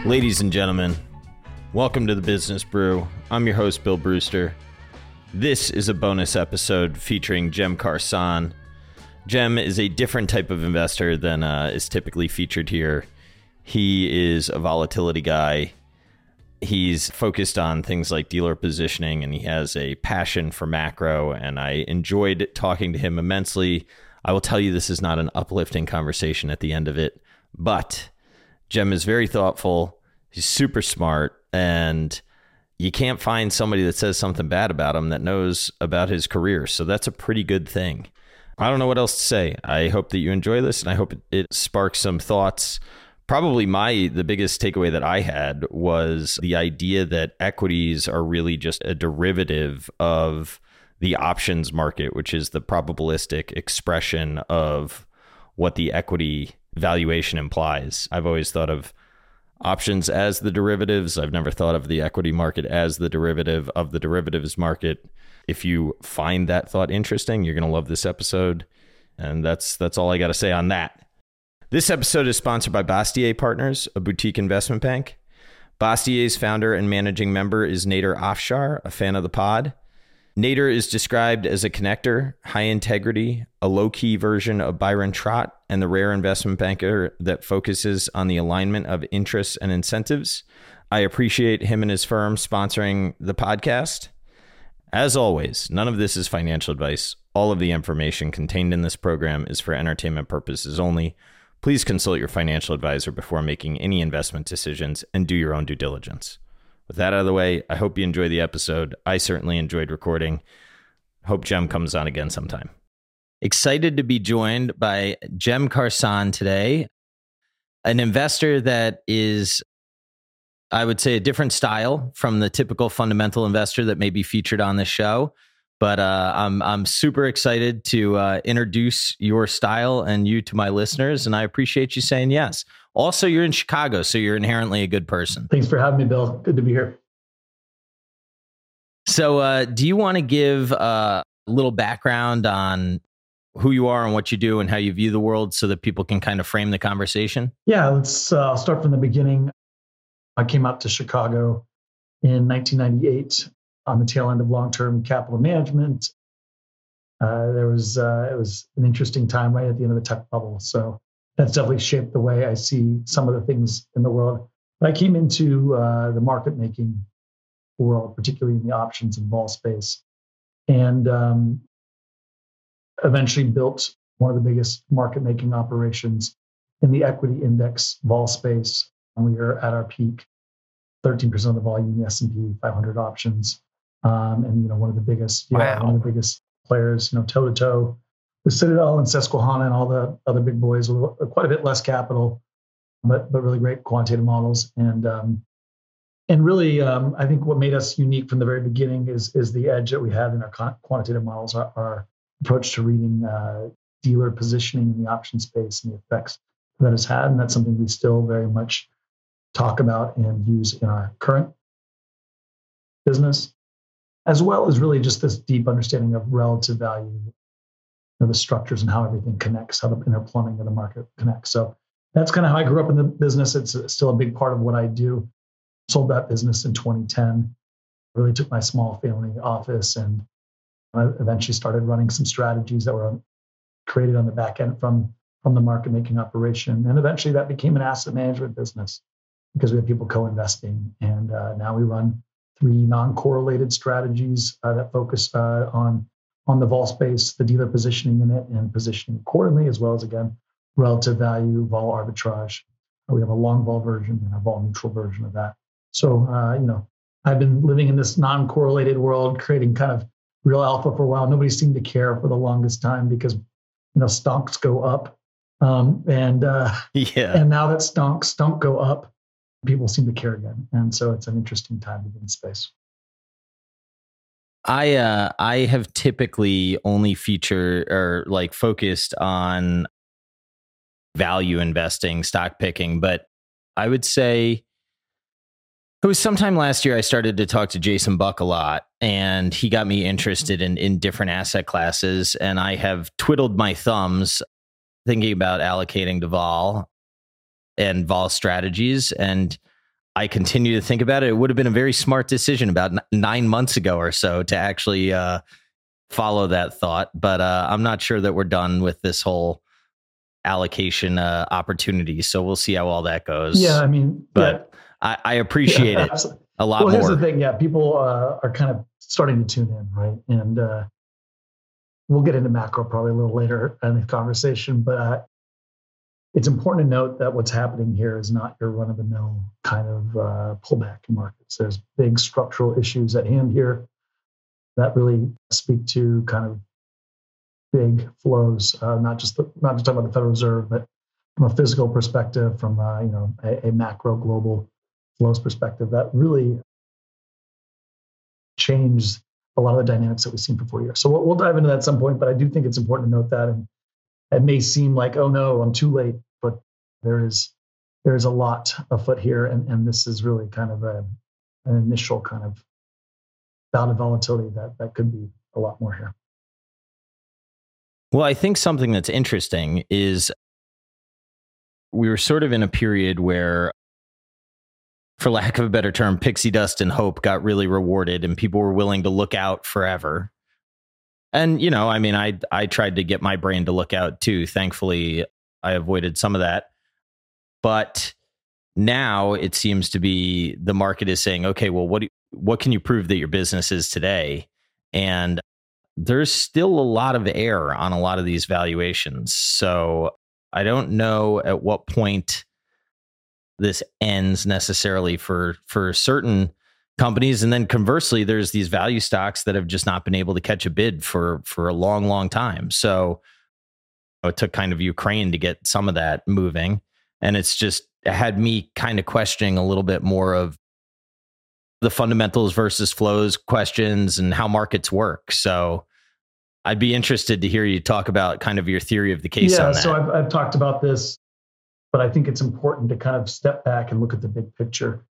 Ladies and gentlemen, welcome to the Business Brew. I'm your host, Bill Brewster. This is a bonus episode featuring Jem Carson. Jem is a different type of investor than is typically featured here. He is a volatility guy. He's focused on things like dealer positioning, and he has a passion for macro, and I enjoyed talking to him immensely. I will tell you, this is not an uplifting conversation at the end of it, but Jem is very thoughtful. He's super smart, and you can't find somebody that says something bad about him that knows about his career. So that's a pretty good thing. I don't know what else to say. I hope that you enjoy this, and I hope it sparks some thoughts. Probably the biggest takeaway that I had was the idea that equities are really just a derivative of the options market, which is the probabilistic expression of what the equity valuation implies. I've always thought of options as the derivatives. I've never thought of the equity market as the derivative of the derivatives market. If you find that thought interesting, you're going to love this episode. And that's all I got to say on that. This episode is sponsored by Bastier Partners, a boutique investment bank. Bastier's founder and managing member is Nader Afshar, a fan of the pod. Nader is described as a connector, high integrity, a low-key version of Byron Trott, and the rare investment banker that focuses on the alignment of interests and incentives. I appreciate him and his firm sponsoring the podcast. As always, none of this is financial advice. All of the information contained in this program is for entertainment purposes only. Please consult your financial advisor before making any investment decisions and do your own due diligence. With that out of the way, I hope you enjoy the episode. I certainly enjoyed recording. Hope Jem comes on again sometime. Excited to be joined by Jem Carson today, an investor that is, I would say, a different style from the typical fundamental investor that may be featured on this show. But I'm super excited to introduce your style and you to my listeners, and I appreciate you saying yes. Also, you're in Chicago, so you're inherently a good person. Thanks for having me, Bill. Good to be here. So do you want to give a little background on who you are and what you do and how you view the world so that people can kind of frame the conversation? Yeah, I'll start from the beginning. I came out to Chicago in 1998 on the tail end of long-term capital management. It was an interesting time right at the end of the tech bubble. So that's definitely shaped the way I see some of the things in the world. But I came into the market making world, particularly in the options and vol space, and eventually built one of the biggest market making operations in the equity index vol space. And we were at our peak, 13% of the volume in the S&P 500 options. And one of the biggest, wow. One of the biggest players, toe to toe with Citadel and Susquehanna and all the other big boys with quite a bit less capital, but really great quantitative models. And really, I think what made us unique from the very beginning is the edge that we have in our quantitative models, our approach to reading dealer positioning in the option space and the effects that has had. And that's something we still very much talk about and use in our current business, as well as really just this deep understanding of relative value, the structures and how everything connects, how the inner plumbing of the market connects. So that's kind of how I grew up in the business. It's still a big part of what I do. Sold that business in 2010, really took my small family office, and I eventually started running some strategies that were created on the back end from the market making operation. And eventually that became an asset management business because we had people co-investing. And now we run 3 non-correlated strategies that focus on the vol space, the dealer positioning in it, and positioning accordingly, as well as, again, relative value, vol arbitrage. We have a long vol version and a vol neutral version of that. So, I've been living in this non-correlated world, creating kind of real alpha for a while. Nobody seemed to care for the longest time because, stonks go up. And now that stonks don't go up, people seem to care again. And so it's an interesting time to be in space. I have typically only featured or focused on value investing, stock picking, but I would say it was sometime last year I started to talk to Jason Buck a lot, and he got me interested in different asset classes, and I have twiddled my thumbs thinking about allocating to vol and vol strategies. And I continue to think about it. It would have been a very smart decision about 9 months ago or so to actually follow that thought. But I'm not sure that we're done with this whole allocation opportunity. So we'll see how all that goes. Yeah, I mean, but I appreciate it a lot more. Here's the thing. Yeah, people are kind of starting to tune in, right? And we'll get into macro probably a little later in the conversation, but it's important to note that what's happening here is not your run-of-the-mill kind of pullback in markets. There's big structural issues at hand here that really speak to kind of big flows, not just talking about the Federal Reserve, but from a physical perspective, from a macro global flows perspective, that really changed a lot of the dynamics that we've seen for 4 years. So we'll dive into that at some point, but I do think it's important to note that. And it may seem like, oh no, I'm too late, but there is a lot afoot here, and this is really kind of an initial kind of bout of volatility that could be a lot more here. Well, I think something that's interesting is we were sort of in a period where, for lack of a better term, pixie dust and hope got really rewarded and people were willing to look out forever. And, I mean, I tried to get my brain to look out too. Thankfully, I avoided some of that. But now it seems to be the market is saying, okay, well, what can you prove that your business is today? And there's still a lot of air on a lot of these valuations. So I don't know at what point this ends necessarily for certain companies. And then conversely, there's these value stocks that have just not been able to catch a bid for a long, long time. So it took kind of Ukraine to get some of that moving. And it had me kind of questioning a little bit more of the fundamentals versus flows questions and how markets work. So I'd be interested to hear you talk about kind of your theory of the case on that. So I've talked about this, but I think it's important to kind of step back and look at the big picture.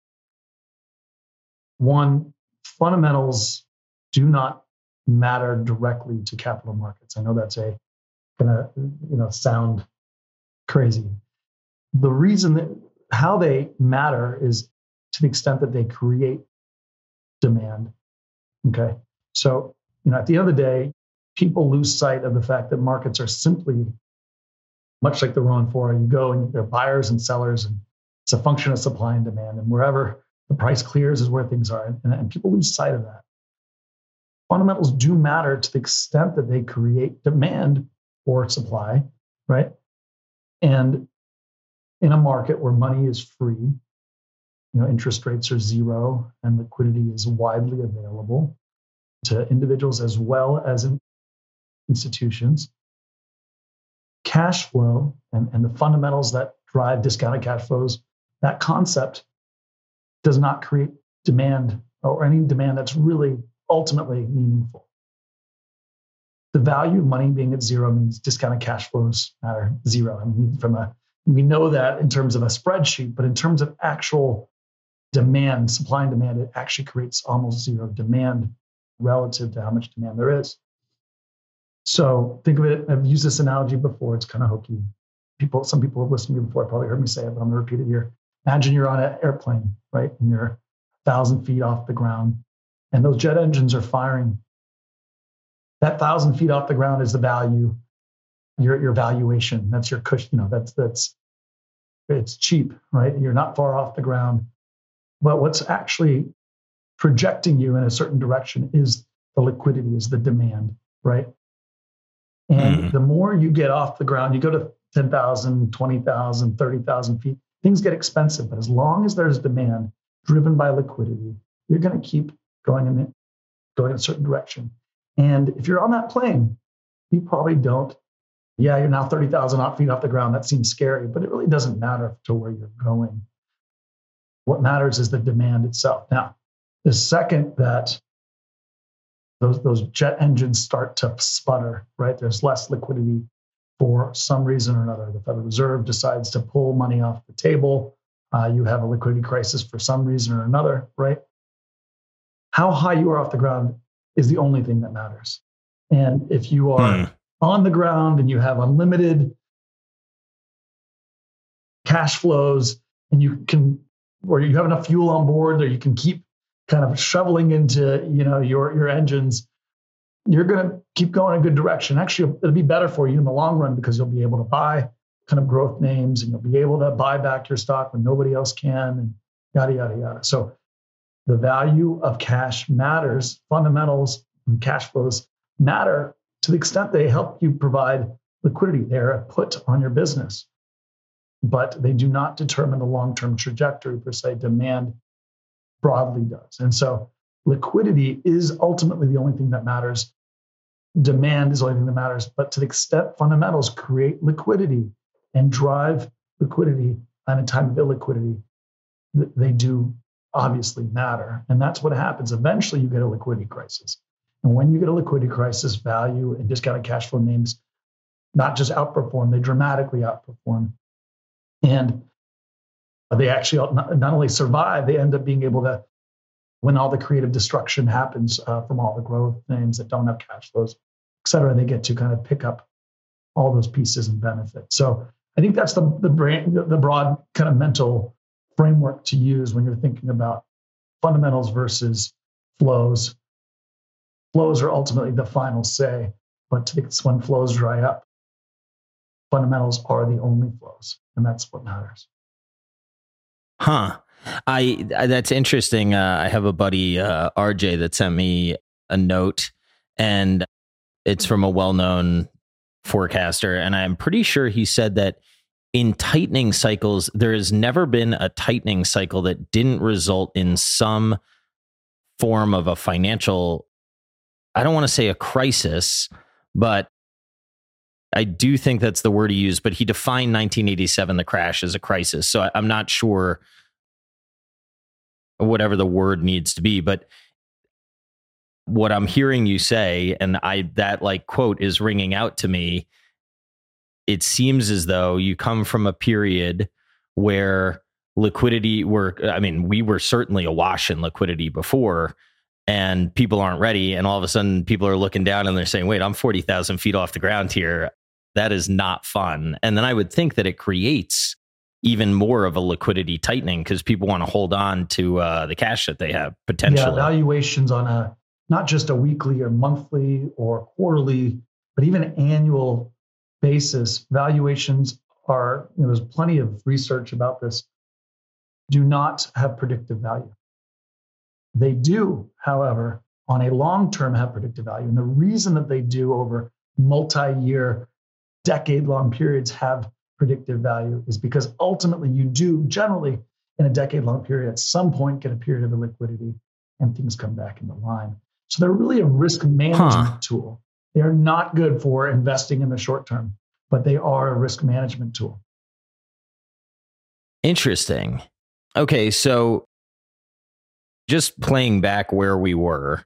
One, fundamentals do not matter directly to capital markets. I know that's gonna sound crazy. The reason that how they matter is to the extent that they create demand. Okay, so at the end of the day, people lose sight of the fact that markets are simply much like the Rowan 4. You go and there are buyers and sellers, and it's a function of supply and demand. And wherever the price clears is where things are. And people lose sight of that. Fundamentals do matter to the extent that they create demand or supply, right? And in a market where money is free, interest rates are zero and liquidity is widely available to individuals as well as in institutions, cash flow and the fundamentals that drive discounted cash flows, that concept does not create demand or any demand that's really ultimately meaningful. The value of money being at zero means discounted cash flows matter zero. I mean, we know that in terms of a spreadsheet, but in terms of actual demand, supply and demand, it actually creates almost zero demand relative to how much demand there is. So think of it, I've used this analogy before, it's kind of hokey. Some people have listened to me before, probably heard me say it, but I'm gonna repeat it here. Imagine you're on an airplane, right? And you're 1,000 feet off the ground and those jet engines are firing. That 1,000 feet off the ground is the value, your valuation. That's your cushion, it's cheap, right? You're not far off the ground. But what's actually projecting you in a certain direction is the liquidity, is the demand, right? And the more you get off the ground, you go to 10,000, 20,000, 30,000 feet, things get expensive. But as long as there's demand driven by liquidity, you're going to keep going in a certain direction. And if you're on that plane, you probably don't. Yeah, you're now 30,000 feet off the ground. That seems scary, but it really doesn't matter to where you're going. What matters is the demand itself. Now, the second that those jet engines start to sputter, right? There's less liquidity for some reason or another. The Federal Reserve decides to pull money off the table. You have a liquidity crisis for some reason or another, right? How high you are off the ground is the only thing that matters. And if you are on the ground and you have unlimited cash flows and you can where you have enough fuel on board, or you can keep kind of shoveling into, your engines, you're going to keep going in a good direction. Actually, it'll be better for you in the long run because you'll be able to buy kind of growth names, and you'll be able to buy back your stock when nobody else can, and yada, yada, yada. So the value of cash matters. Fundamentals and cash flows matter to the extent they help you provide liquidity. They're a put on your business, but they do not determine the long-term trajectory per se. Demand broadly does. And so liquidity is ultimately the only thing that matters. Demand is the only thing that matters. But to the extent fundamentals create liquidity and drive liquidity in a time of illiquidity, they do obviously matter. And that's what happens. Eventually, you get a liquidity crisis. And when you get a liquidity crisis, value and discounted cash flow names not just outperform, they dramatically outperform. And they actually not only survive, they end up being able to, when all the creative destruction happens from all the growth names that don't have cash flows, et cetera, they get to kind of pick up all those pieces and benefit. So I think that's the broad kind of mental framework to use when you're thinking about fundamentals versus flows. Flows are ultimately the final say, but when flows dry up, fundamentals are the only flows, and that's what matters. Huh. That's interesting. I have a buddy, RJ, that sent me a note, and it's from a well-known forecaster. And I'm pretty sure he said that in tightening cycles, there has never been a tightening cycle that didn't result in some form of a financial, I don't want to say a crisis, but I do think that's the word he used. But he defined 1987, the crash, as a crisis. So I'm not sure whatever the word needs to be, but what I'm hearing you say, and that like quote is ringing out to me. It seems as though you come from a period where we were certainly awash in liquidity before, and people aren't ready. And all of a sudden people are looking down and they're saying, wait, I'm 40,000 feet off the ground here. That is not fun. And then I would think that it creates even more of a liquidity tightening because people want to hold on to the cash that they have potentially. Yeah, valuations on not just a weekly or monthly or quarterly, but even annual basis, valuations are, there's plenty of research about this, do not have predictive value. They do, however, on a long-term have predictive value. And the reason that they do over multi-year, decade-long periods have predictive value is because ultimately you do generally in a decade-long period at some point get a period of illiquidity and things come back into line. So they're really a risk management tool. They are not good for investing in the short term, but they are a risk management tool. Interesting. Okay, so just playing back where we were,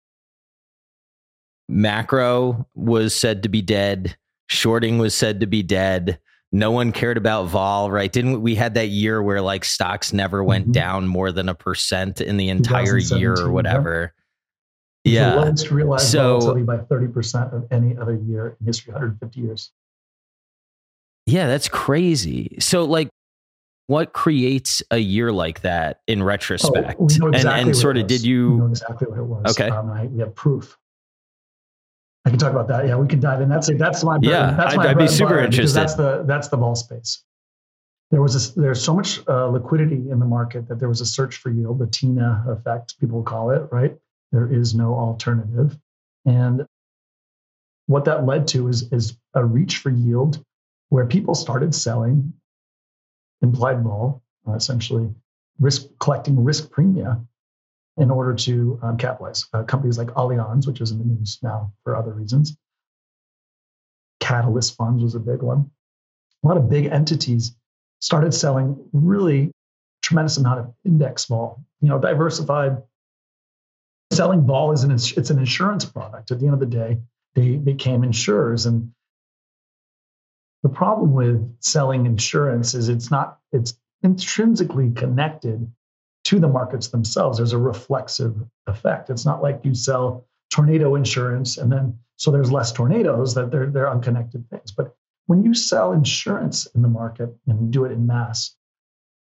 macro was said to be dead. Shorting was said to be dead. No one cared about vol, right? Didn't we had that year where like stocks never went down more than 1% in the entire year or whatever? Yeah. The lowest realized volatility by 30% of any other year in history, 150 years. Yeah, that's crazy. So like, what creates a year like that in retrospect? We know exactly and sort of did you we know exactly what it was? Okay. We have proof. I can talk about that. Yeah, we can dive in. That's my I'd be super interested. That's the vol space. There's so much liquidity in the market that there was a search for yield, the TINA effect, people call it, right? There is no alternative. And what that led to is a reach for yield where people started selling implied vol, essentially collecting risk premia in order to capitalize. Companies like Allianz, which is in the news now for other reasons. Catalyst Funds was a big one. A lot of big entities started selling really tremendous amount of index vol. Diversified. Selling vol it's an insurance product. At the end of the day, they became insurers. And the problem with selling insurance is it's intrinsically connected to the markets themselves. There's a reflexive effect. It's not like you sell tornado insurance and then so there's less tornadoes, that they're unconnected things. But when you sell insurance in the market and you do it in mass,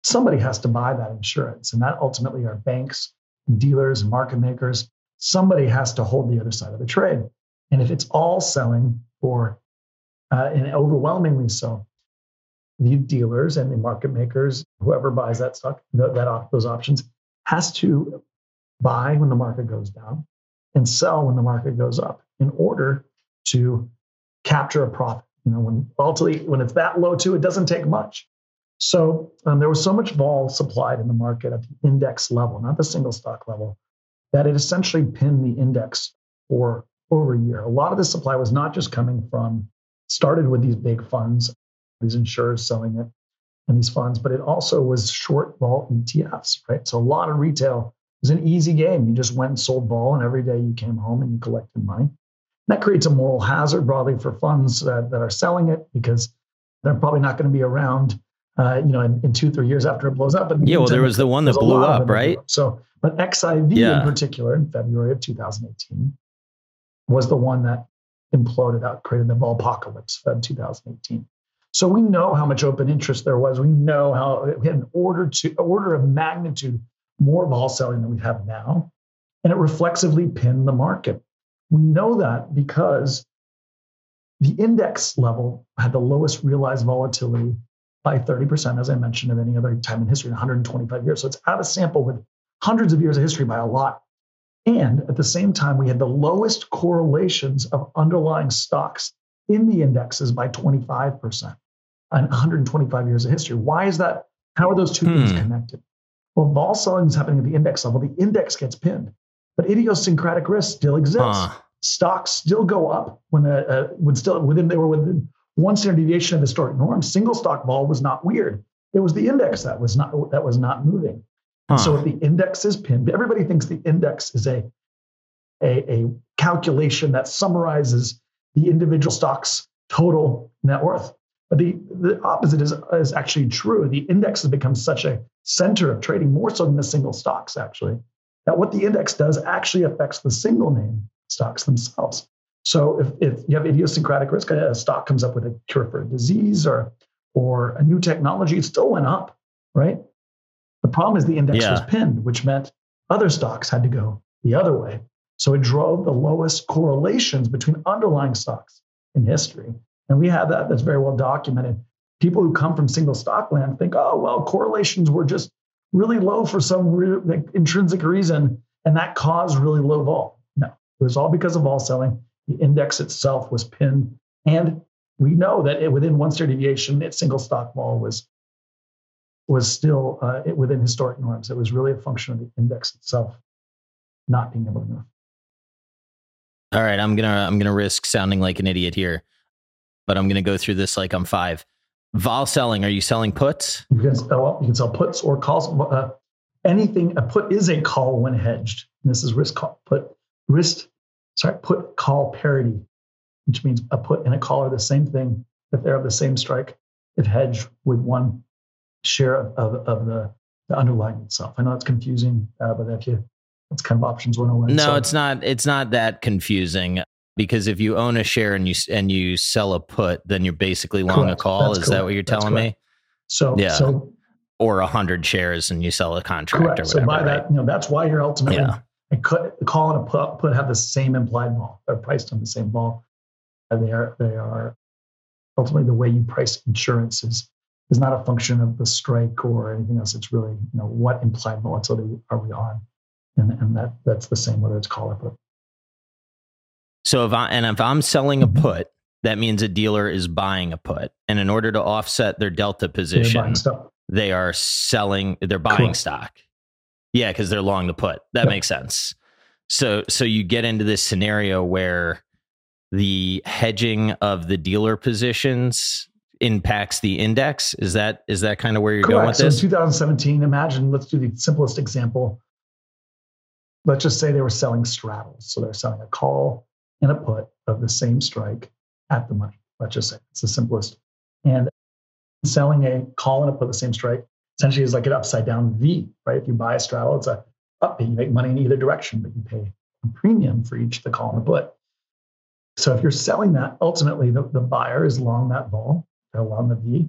somebody has to buy that insurance. And that ultimately are banks, dealers, and market makers. Somebody has to hold the other side of the trade. And if it's all selling for, and overwhelmingly so, the dealers and the market makers, whoever buys that stock, those options, has to buy when the market goes down and sell when the market goes up in order to capture a profit. When it's that low too, it doesn't take much. So there was so much vol supplied in the market at the index level, not the single stock level, that it essentially pinned the index for over a year. A lot of the supply was not just started with these big funds, these insurers selling it and these funds, but it also was short vol ETFs, right? So a lot of retail was an easy game. You just went and sold vol, and every day you came home and you collected money. And that creates a moral hazard broadly for funds that are selling it, because they're probably not going to be around in 2-3 years after it blows up. There was the one that blew up, right? But XIV in particular, in February of 2018, was the one that imploded out, created the volpocalypse of 2018. So we know how much open interest there was. We know how we had an order of magnitude more vol selling than we have now, and it reflexively pinned the market. We know that because the index level had the lowest realized volatility by 30%, as I mentioned, of any other time in history in 125 years. So it's out of sample with hundreds of years of history by a lot. And at the same time, we had the lowest correlations of underlying stocks in the indexes by 25% on 125 years of history. Why is that? How are those two things connected? Well, vol selling is happening at the index level. The index gets pinned, but idiosyncratic risk still exists. Stocks still go up when they were within one standard deviation of historic norms. Single stock vol was not weird. It was the index that was not moving. So if the index is pinned, everybody thinks the index is a calculation that summarizes the individual stock's total net worth. But the opposite is actually true. The index has become such a center of trading, more so than the single stocks, actually, that what the index does actually affects the single name stocks themselves. So if you have idiosyncratic risk, a stock comes up with a cure for a disease or a new technology, it still went up, right? The problem is the index was pinned, which meant other stocks had to go the other way. So it drove the lowest correlations between underlying stocks in history. And we have that. That's very well documented. People who come from single stock land think, oh, well, correlations were just really low for some intrinsic reason, and that caused really low vol. No, it was all because of vol selling. The index itself was pinned. And we know that within one standard deviation, its single stock vol was still within historic norms. It was really a function of the index itself not being able to move. All right, I'm gonna risk sounding like an idiot here, but I'm gonna go through this like I'm 5. Vol selling. Are you selling puts? You can sell puts or calls. Anything. A put is a call when hedged. And this is put call parity, which means a put and a call are the same thing if they're of the same strike, if hedged with one share of the underlying itself. I know it's confusing, but that's kind of options 101. No, it's not. It's not that confusing, because if you own a share and you sell a put, then you're basically long a call. Is that what you're telling me? So or 100 shares and you sell a contract or whatever. So by that, that's why you're ultimately a call and a put have the same implied vol. They're priced on the same vol. And they are ultimately the way you price insurance is not a function of the strike or anything else. It's really, what implied volatility are we on? And that's the same whether it's call or put. So if I'm selling a put, that means a dealer is buying a put. And in order to offset their delta position, they're buying stock. Yeah, because they're long the put. That makes sense. So you get into this scenario where the hedging of the dealer positions impacts the index. Is that kind of where you're going with this? So in 2017, let's do the simplest example. Let's just say they were selling straddles. So they're selling a call and a put of the same strike at the money. Let's just say it's the simplest. And selling a call and a put of the same strike essentially is like an upside down V, right? If you buy a straddle, it's a up. You make money in either direction, but you pay a premium for each the call and the put. So if you're selling that, ultimately the buyer is long that vol, they're long the V,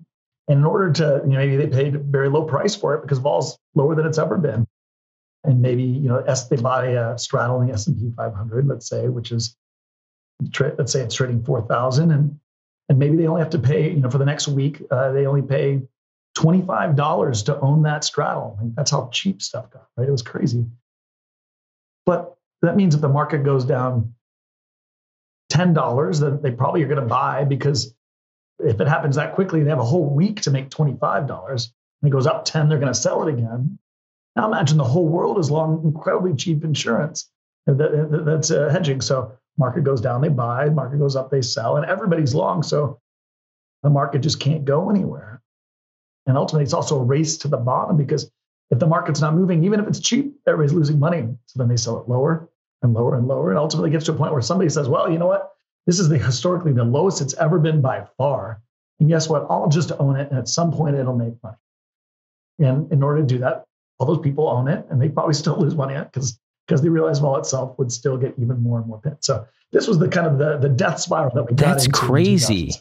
And in order to, maybe they paid a very low price for it because vol's lower than it's ever been. And maybe, they buy a straddle in the S&P 500, let's say, which is, let's say it's trading 4,000, and maybe they only have to pay, for the next week, they only pay $25 to own that straddle. Like, that's how cheap stuff got, right? It was crazy. But that means if the market goes down $10, then they probably are going to buy, because if it happens that quickly, they have a whole week to make $25. And it goes up 10, they're going to sell it again. Now imagine the whole world is long incredibly cheap insurance that's hedging. So market goes down, they buy, market goes up, they sell, and everybody's long. So the market just can't go anywhere. And ultimately, it's also a race to the bottom, because if the market's not moving, even if it's cheap, everybody's losing money. So then they sell it lower and lower and lower. And ultimately gets to a point where somebody says, well, you know what? This is historically the lowest it's ever been by far. And guess what? I'll just own it. And at some point, it'll make money. And in order to do that, all those people own it, and they probably still lose money on it because they realize vol itself would still get even more and more pit. So this was the kind of the death spiral that we got into. That's crazy.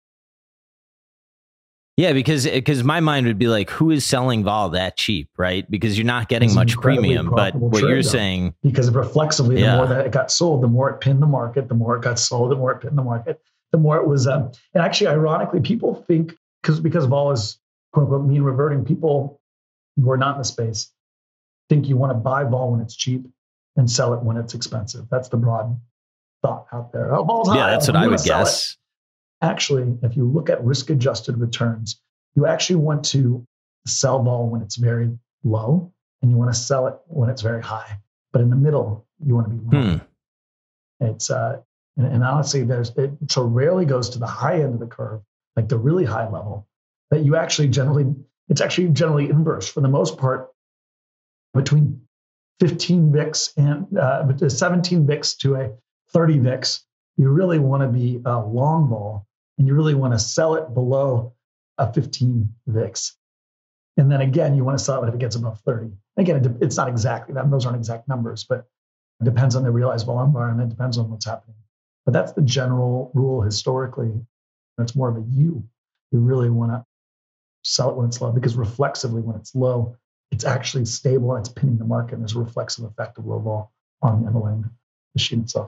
Yeah, because my mind would be like, who is selling vol that cheap, right? Because you're not getting much premium. But what you're saying, because reflexively, the more that it got sold, the more it pinned the market. The more it got sold, the more it pinned the market. The more it was. And actually, ironically, people think because vol is quote unquote mean reverting, people who are not in the space think you want to buy vol when it's cheap and sell it when it's expensive. That's the broad thought out there. Oh, vol's high. Yeah, that's what I would guess. Actually, if you look at risk-adjusted returns, you actually want to sell vol when it's very low, and you want to sell it when it's very high. But in the middle, you want to be low. It's and honestly, it so rarely goes to the high end of the curve, like the really high level, that you actually it's actually generally inverse for the most part. Between 15 VIX and 17 VIX to a 30 VIX, you really want to be a long vol, and you really want to sell it below a 15 VIX. And then again, you want to sell it if it gets above 30. Again, it's not exactly that. Those aren't exact numbers, but it depends on the realized vol environment. It depends on what's happening. But that's the general rule historically. It's more of a you. You really want to sell it when it's low, because reflexively, when it's low, it's actually stable and it's pinning the market. And there's a reflexive effect of low vol on the underlying machine itself.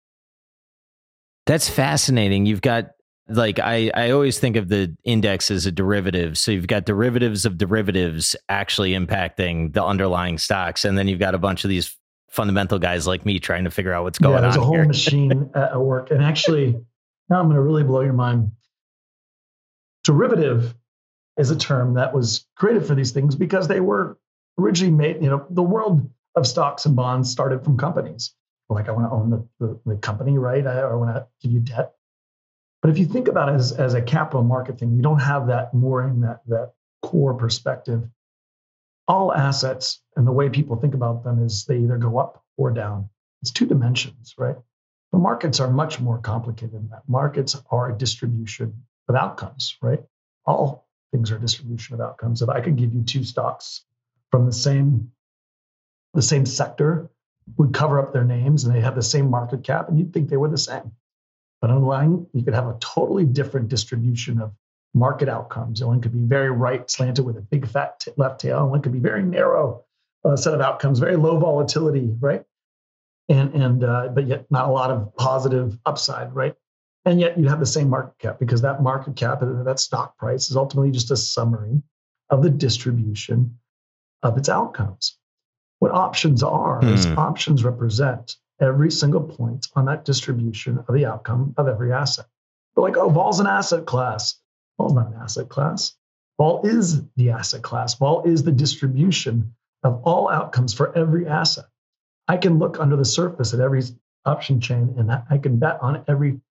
That's fascinating. You've got, like, I always think of the index as a derivative. So you've got derivatives of derivatives actually impacting the underlying stocks. And then you've got a bunch of these fundamental guys like me trying to figure out what's going on. There's a whole here. machine at work. And actually, now I'm going to really blow your mind. Derivative is a term that was created for these things because they were originally made, the world of stocks and bonds started from companies. Like, I want to own the company, right? I want to give you debt. But if you think about it as a capital market thing, you don't have that mooring, that core perspective. All assets, and the way people think about them, is they either go up or down. It's two dimensions, right? The markets are much more complicated than that. Markets are a distribution of outcomes, right? All things are a distribution of outcomes. If I could give you two stocks from the same sector, would cover up their names and they have the same market cap, and you'd think they were the same. But underlying, you could have a totally different distribution of market outcomes. One could be very right slanted with a big fat left tail, and one could be very narrow set of outcomes, very low volatility, right? And but yet not a lot of positive upside, right? And yet you have the same market cap, because that market cap, that stock price, is ultimately just a summary of the distribution of its outcomes. What options are is options represent every single point on that distribution of the outcome of every asset. But like, oh, vol's an asset class. Vol's not an asset class. Vol is the asset class. Vol is the distribution of all outcomes for every asset. I can look under the surface at every option chain, and I can bet on every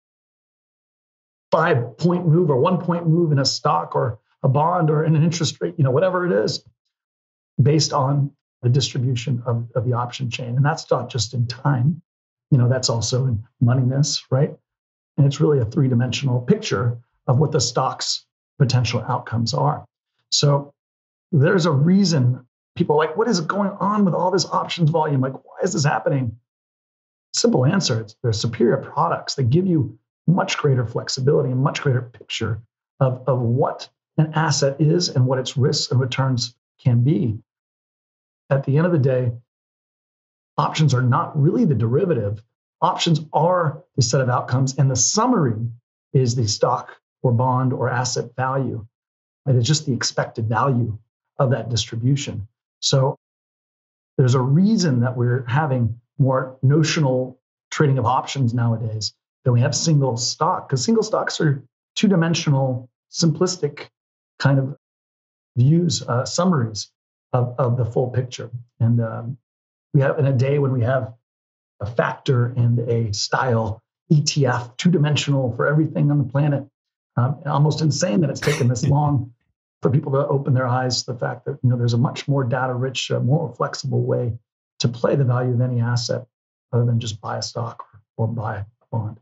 5-point move or 1-point move in a stock or a bond or in an interest rate, whatever it is, based on the distribution of the option chain. And that's not just in time, that's also in moneyness, right? And it's really a 3-dimensional picture of what the stock's potential outcomes are. So there's a reason people are like, what is going on with all this options volume? Like, why is this happening? Simple answer, they're superior products that give you much greater flexibility and much greater picture of what an asset is and what its risks and returns can be. At the end of the day, options are not really the derivative. Options are the set of outcomes, and the summary is the stock or bond or asset value. It is just the expected value of that distribution. So there's a reason that we're having more notional trading of options nowadays than we have single stock, because single stocks are two-dimensional, simplistic kind of views, summaries of the full picture. And we have, in a day when we have a factor and a style ETF, two-dimensional for everything on the planet, almost insane that it's taken this long for people to open their eyes to the fact that there's a much more data-rich, more flexible way to play the value of any asset other than just buy a stock or buy a bond.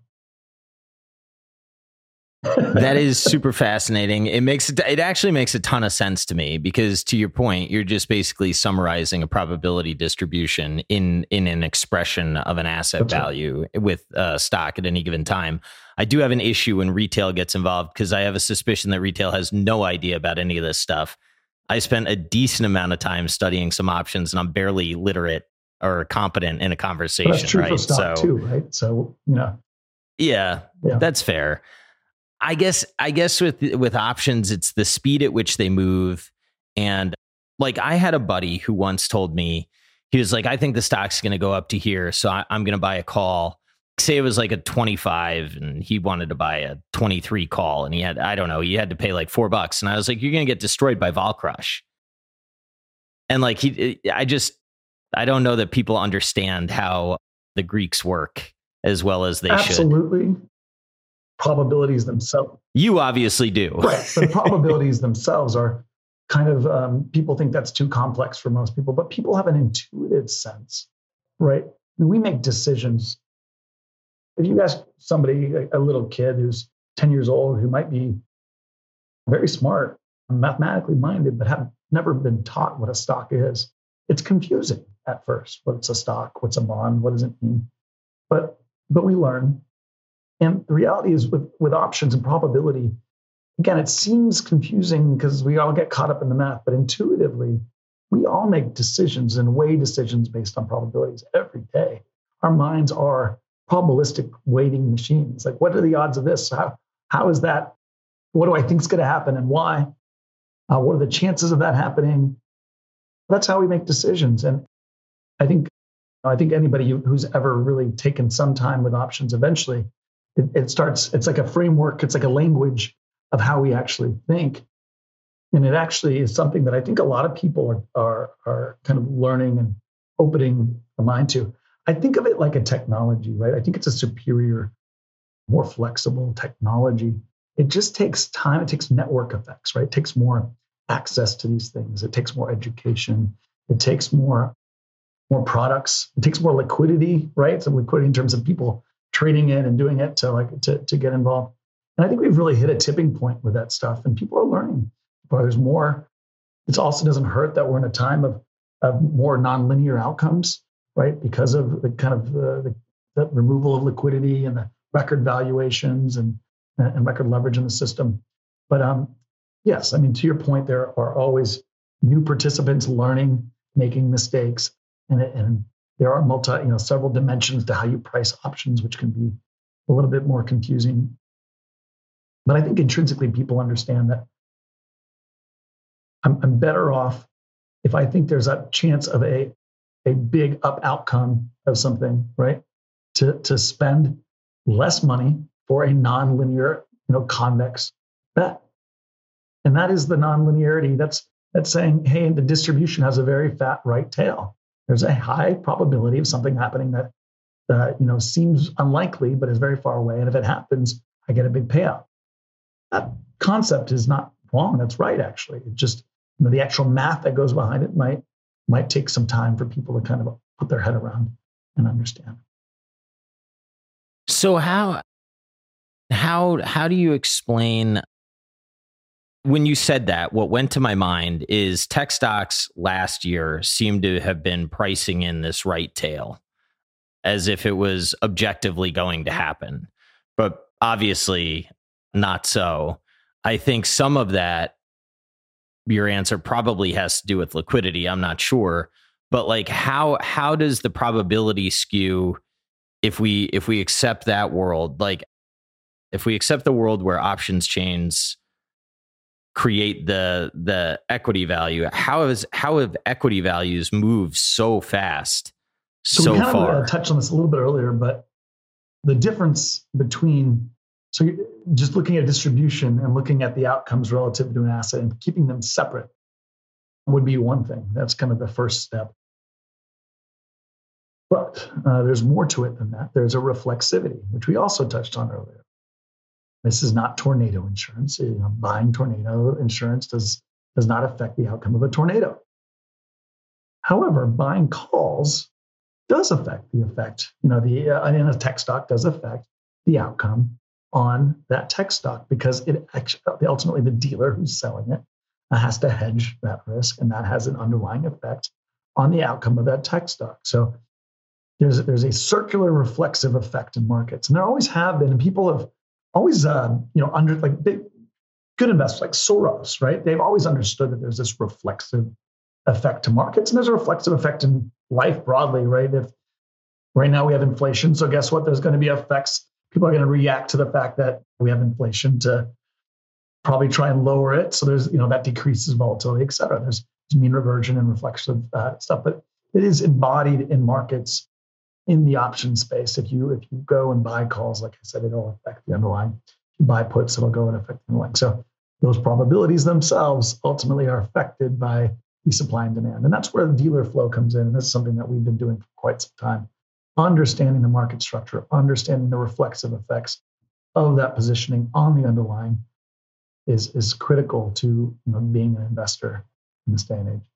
That is super fascinating. It actually makes a ton of sense to me, because to your point, you're just basically summarizing a probability distribution in an expression of an asset value with stock at any given time. I do have an issue when retail gets involved, because I have a suspicion that retail has no idea about any of this stuff. I spent a decent amount of time studying some options, and I'm barely literate or competent in a conversation. But that's true right? for stock too, right? So yeah, that's fair. I guess with options, it's the speed at which they move. And like, I had a buddy who once told me, he was like, I think the stock's going to go up to here, so I'm going to buy a call. Say it was like a 25 and he wanted to buy a 23 call, and he had to pay like $4. And I was like, you're going to get destroyed by vol crush. And like, I don't know that people understand how the Greeks work as well as they should. Absolutely. Probabilities themselves. You obviously do. Right. The probabilities themselves are kind of, people think that's too complex for most people, but people have an intuitive sense, right? We make decisions. If you ask somebody, a little kid who's 10 years old, who might be very smart, mathematically minded, but have never been taught what a stock is, it's confusing at first. What's a stock? What's a bond? What does it mean? But we learn. And the reality is with options and probability, again, it seems confusing because we all get caught up in the math, but intuitively, we all make decisions and weigh decisions based on probabilities every day. Our minds are probabilistic weighting machines. Like, what are the odds of this? How is that? What do I think is going to happen and why? What are the chances of that happening? That's how we make decisions. And I think anybody who's ever really taken some time with options, eventually, it's like a framework, it's like a language of how we actually think. And it actually is something that I think a lot of people are kind of learning and opening the mind to. I think of it like a technology, right? I think it's a superior, more flexible technology. It just takes time. It takes network effects, right? It takes more access to these things. It takes more education. It takes more products. It takes more liquidity, right? Some liquidity in terms of people trading it and doing it to get involved. And I think we've really hit a tipping point with that stuff, and people are learning. But there's more. It also doesn't hurt that we're in a time of more nonlinear outcomes, right? Because of the kind of the removal of liquidity and the record valuations and record leverage in the system. But yes, I mean, to your point, there are always new participants learning, making mistakes, and there are several dimensions to how you price options, which can be a little bit more confusing. But I think intrinsically people understand that I'm better off if I think there's a chance of a big up outcome of something, right? To spend less money for a nonlinear, convex bet. And that is the nonlinearity. That's saying, hey, the distribution has a very fat right tail. There's a high probability of something happening that seems unlikely, but is very far away. And if it happens, I get a big payout. That concept is not wrong. That's right, actually. It just, the actual math that goes behind it might take some time for people to kind of put their head around and understand. So how do you explain, when you said that, what went to my mind is tech stocks last year seemed to have been pricing in this right tail as if it was objectively going to happen, but obviously not so. I think some of that your answer probably has to do with liquidity. I'm not sure, but like how does the probability skew if we accept that world? Like if we accept the world where options chains create the equity value, how have equity values moved so fast so we kind far? of touched on this a little bit earlier, but the difference between just looking at distribution and looking at the outcomes relative to an asset and keeping them separate would be one thing. That's kind of the first step. But there's more to it than that. There's a reflexivity, which we also touched on earlier. This is not tornado insurance. Buying tornado insurance does not affect the outcome of a tornado. However, buying calls does affect the effect. In a tech stock does affect the outcome on that tech stock because it actually, ultimately the dealer who's selling it has to hedge that risk, and that has an underlying effect on the outcome of that tech stock. So there's a circular reflexive effect in markets, and there always have been, and people have always under like big good investors like Soros, right? They've always understood that there's this reflexive effect to markets, and there's a reflexive effect in life broadly, right? If right now we have inflation, so guess what? There's going to be effects. People are going to react to the fact that we have inflation to probably try and lower it. So there's, that decreases volatility, et cetera. There's mean reversion and reflexive stuff, but it is embodied in markets in the option space. If you go and buy calls, like I said, it'll affect the underlying. If you buy puts, it'll go and affect the underlying. So those probabilities themselves ultimately are affected by the supply and demand. And that's where the dealer flow comes in. And this is something that we've been doing for quite some time. Understanding the market structure, understanding the reflexive effects of that positioning on the underlying is critical to being an investor in this day and age.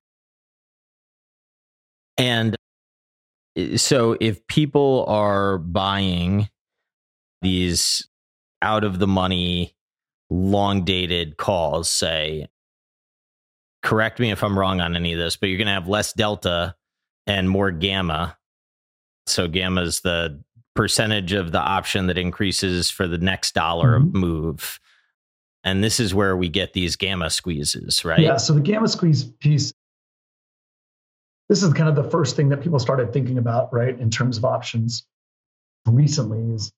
And so if people are buying these out of the money, long dated calls, say, correct me if I'm wrong on any of this, but you're going to have less delta and more gamma. So gamma is the percentage of the option that increases for the next dollar move. And this is where we get these gamma squeezes, right? Yeah. So the gamma squeeze piece, this is kind of the first thing that people started thinking about, right, in terms of options recently, is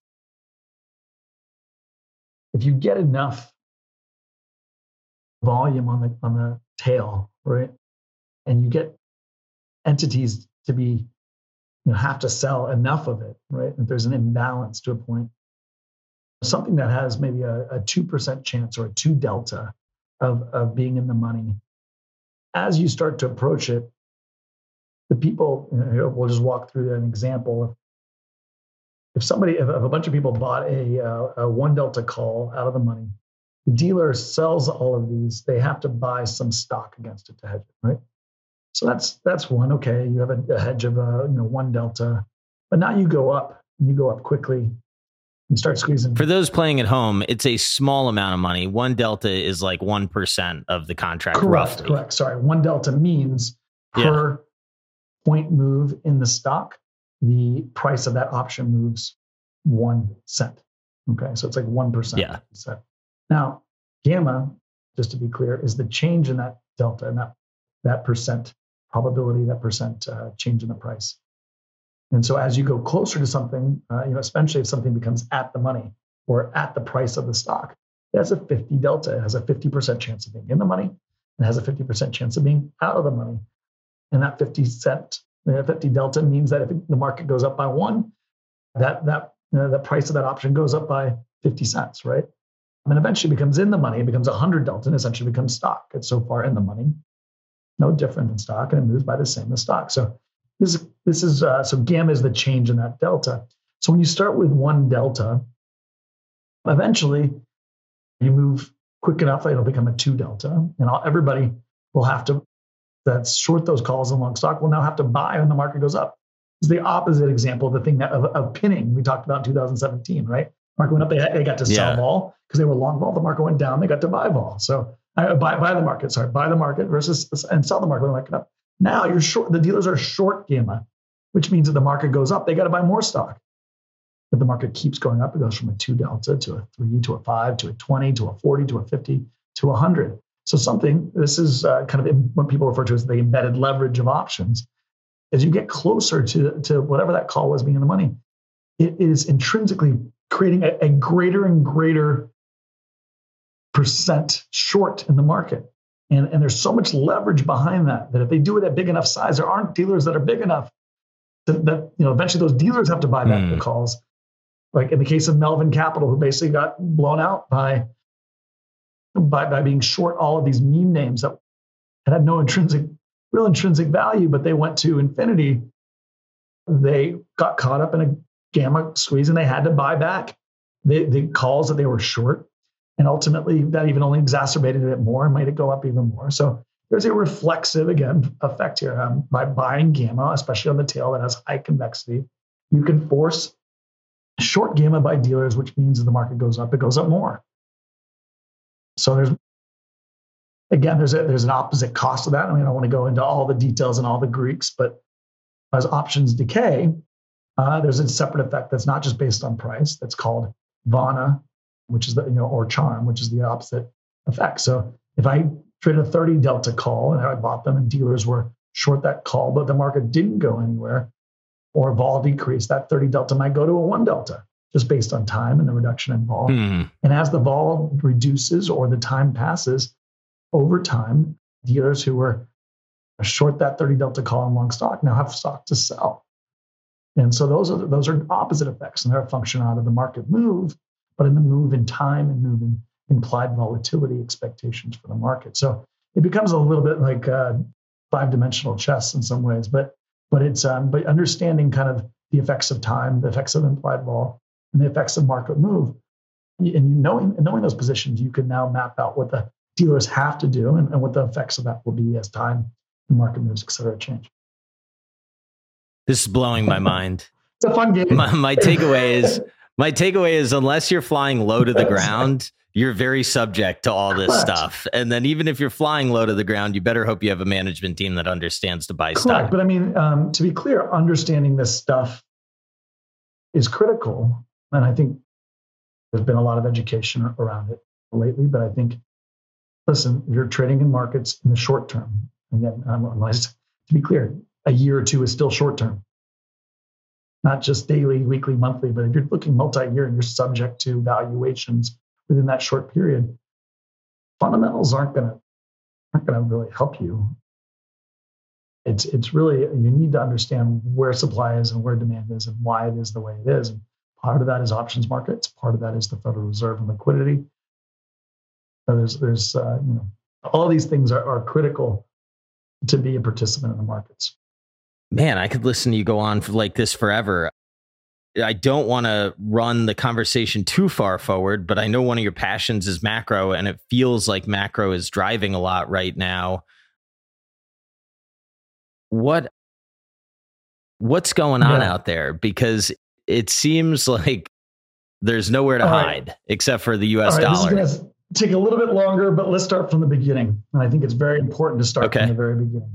if you get enough volume on the tail, right, and you get entities to be have to sell enough of it, right? If there's an imbalance to a point, something that has maybe a 2% chance or a 2 delta of being in the money, as you start to approach it, the people, we'll just walk through an example. If a bunch of people bought a 1 delta call out of the money, the dealer sells all of these, they have to buy some stock against it to hedge it, right? So that's one. Okay, you have a hedge of 1 delta, but now you go up quickly. You start squeezing. For those playing at home, it's a small amount of money. 1 delta is like 1% of the contract. Correct. Sorry, 1 delta means per point move in the stock, the price of that option moves 1 cent. Okay, so it's like 1%. Yeah. Now, gamma, just to be clear, is the change in that delta and that percent probability, that percent change in the price. And so as you go closer to something, especially if something becomes at the money or at the price of the stock, it has a 50 delta. It has a 50% chance of being in the money and has a 50% chance of being out of the money. And that 50 delta means that if the market goes up by 1, the price of that option goes up by 50 cents, right? And eventually becomes in the money. It becomes 100 delta and essentially becomes stock. It's so far in the money, no different than stock, and it moves by the same as stock. So this is so gamma is the change in that delta. So when you start with 1 delta, eventually you move quick enough, it'll become a 2 delta, and everybody will have to that's short those calls in long stock will now have to buy when the market goes up. It's the opposite example of the thing of pinning we talked about in 2017, right? Market went up, they got to sell vol because they were long vol. The market went down, they got to buy vol. So buy the market versus and sell the market when the market up. Now you're short. The dealers are short gamma, which means that the market goes up, they got to buy more stock. If the market keeps going up, it goes from a 2 delta to a 3 to a 5 to a 20 to a 40 to a 50 to 100. So this is kind of what people refer to as the embedded leverage of options. As you get closer to whatever that call was being in the money, it is intrinsically creating a greater and greater percent short in the market. And there's so much leverage behind that if they do it at big enough size, there aren't dealers that are big enough that eventually those dealers have to buy back the calls. Like in the case of Melvin Capital, who basically got blown out by being short all of these meme names that had no real intrinsic value, but they went to infinity. They got caught up in a gamma squeeze and they had to buy back the calls that they were short. And ultimately, that even only exacerbated it more and made it go up even more. So there's a reflexive, again, effect here. By buying gamma, especially on the tail that has high convexity, you can force short gamma by dealers, which means as the market goes up, it goes up more. So there's an opposite cost of that. I mean, I don't want to go into all the details and all the Greeks, but as options decay, there's a separate effect that's not just based on price. That's called Vana, which is or charm, which is the opposite effect. So if I traded a 30 delta call and I bought them and dealers were short that call, but the market didn't go anywhere or vol decreased, that 30 delta might go to a 1 delta just based on time and the reduction in vol. And as the vol reduces or the time passes, over time, dealers who were short that 30 delta call and long stock now have stock to sell. And so those are opposite effects, and they're a function out of the market move, but in the move in time and move in implied volatility expectations for the market. So it becomes a little bit like 5-dimensional chess in some ways, but understanding kind of the effects of time, the effects of implied vol, and the effects of market move, and knowing those positions, you can now map out what the dealers have to do and what the effects of that will be as time and market moves, et cetera, change. This is blowing my mind. It's a fun game. My takeaway is unless you're flying low to the ground, you're very subject to all this stuff. And then even if you're flying low to the ground, you better hope you have a management team that understands to buy stock. But I mean, to be clear, understanding this stuff is critical. And I think there's been a lot of education around it lately. But I think, listen, if you're trading in markets in the short term, again, to be clear, a year or two is still short term. Not just daily, weekly, monthly, but if you're looking multi-year and you're subject to valuations within that short period, fundamentals aren't going to really help you. It's really, you need to understand where supply is and where demand is and why it is the way it is. And part of that is options markets. Part of that is the Federal Reserve and liquidity. So there's all these things are critical to be a participant in the markets. Man, I could listen to you go on like this forever. I don't want to run the conversation too far forward, but I know one of your passions is macro, and it feels like macro is driving a lot right now. What's going on out there? Because it seems like there's nowhere to hide except for the US dollar. This is going to take a little bit longer, but let's start from the beginning. And I think it's very important to start from the very beginning.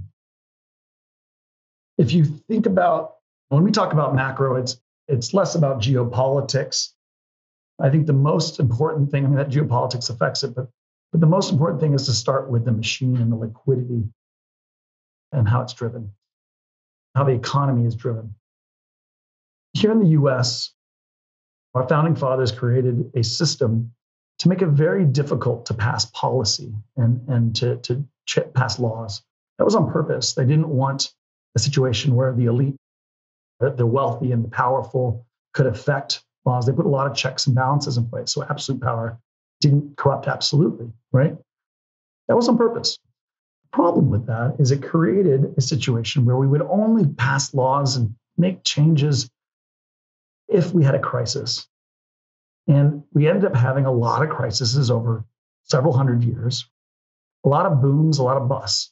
If you think about, when we talk about macro, it's less about geopolitics. I think the most important thing, that geopolitics affects it, but the most important thing is to start with the machine and the liquidity and how it's driven, how the economy is driven. Here in the US, our founding fathers created a system to make it very difficult to pass policy and to pass laws. That was on purpose. They didn't want a situation where the elite, the wealthy and the powerful could affect laws. They put a lot of checks and balances in place. So absolute power didn't corrupt absolutely, right? That was on purpose. The problem with that is it created a situation where we would only pass laws and make changes if we had a crisis. And we ended up having a lot of crises over several hundred years, a lot of booms, a lot of busts.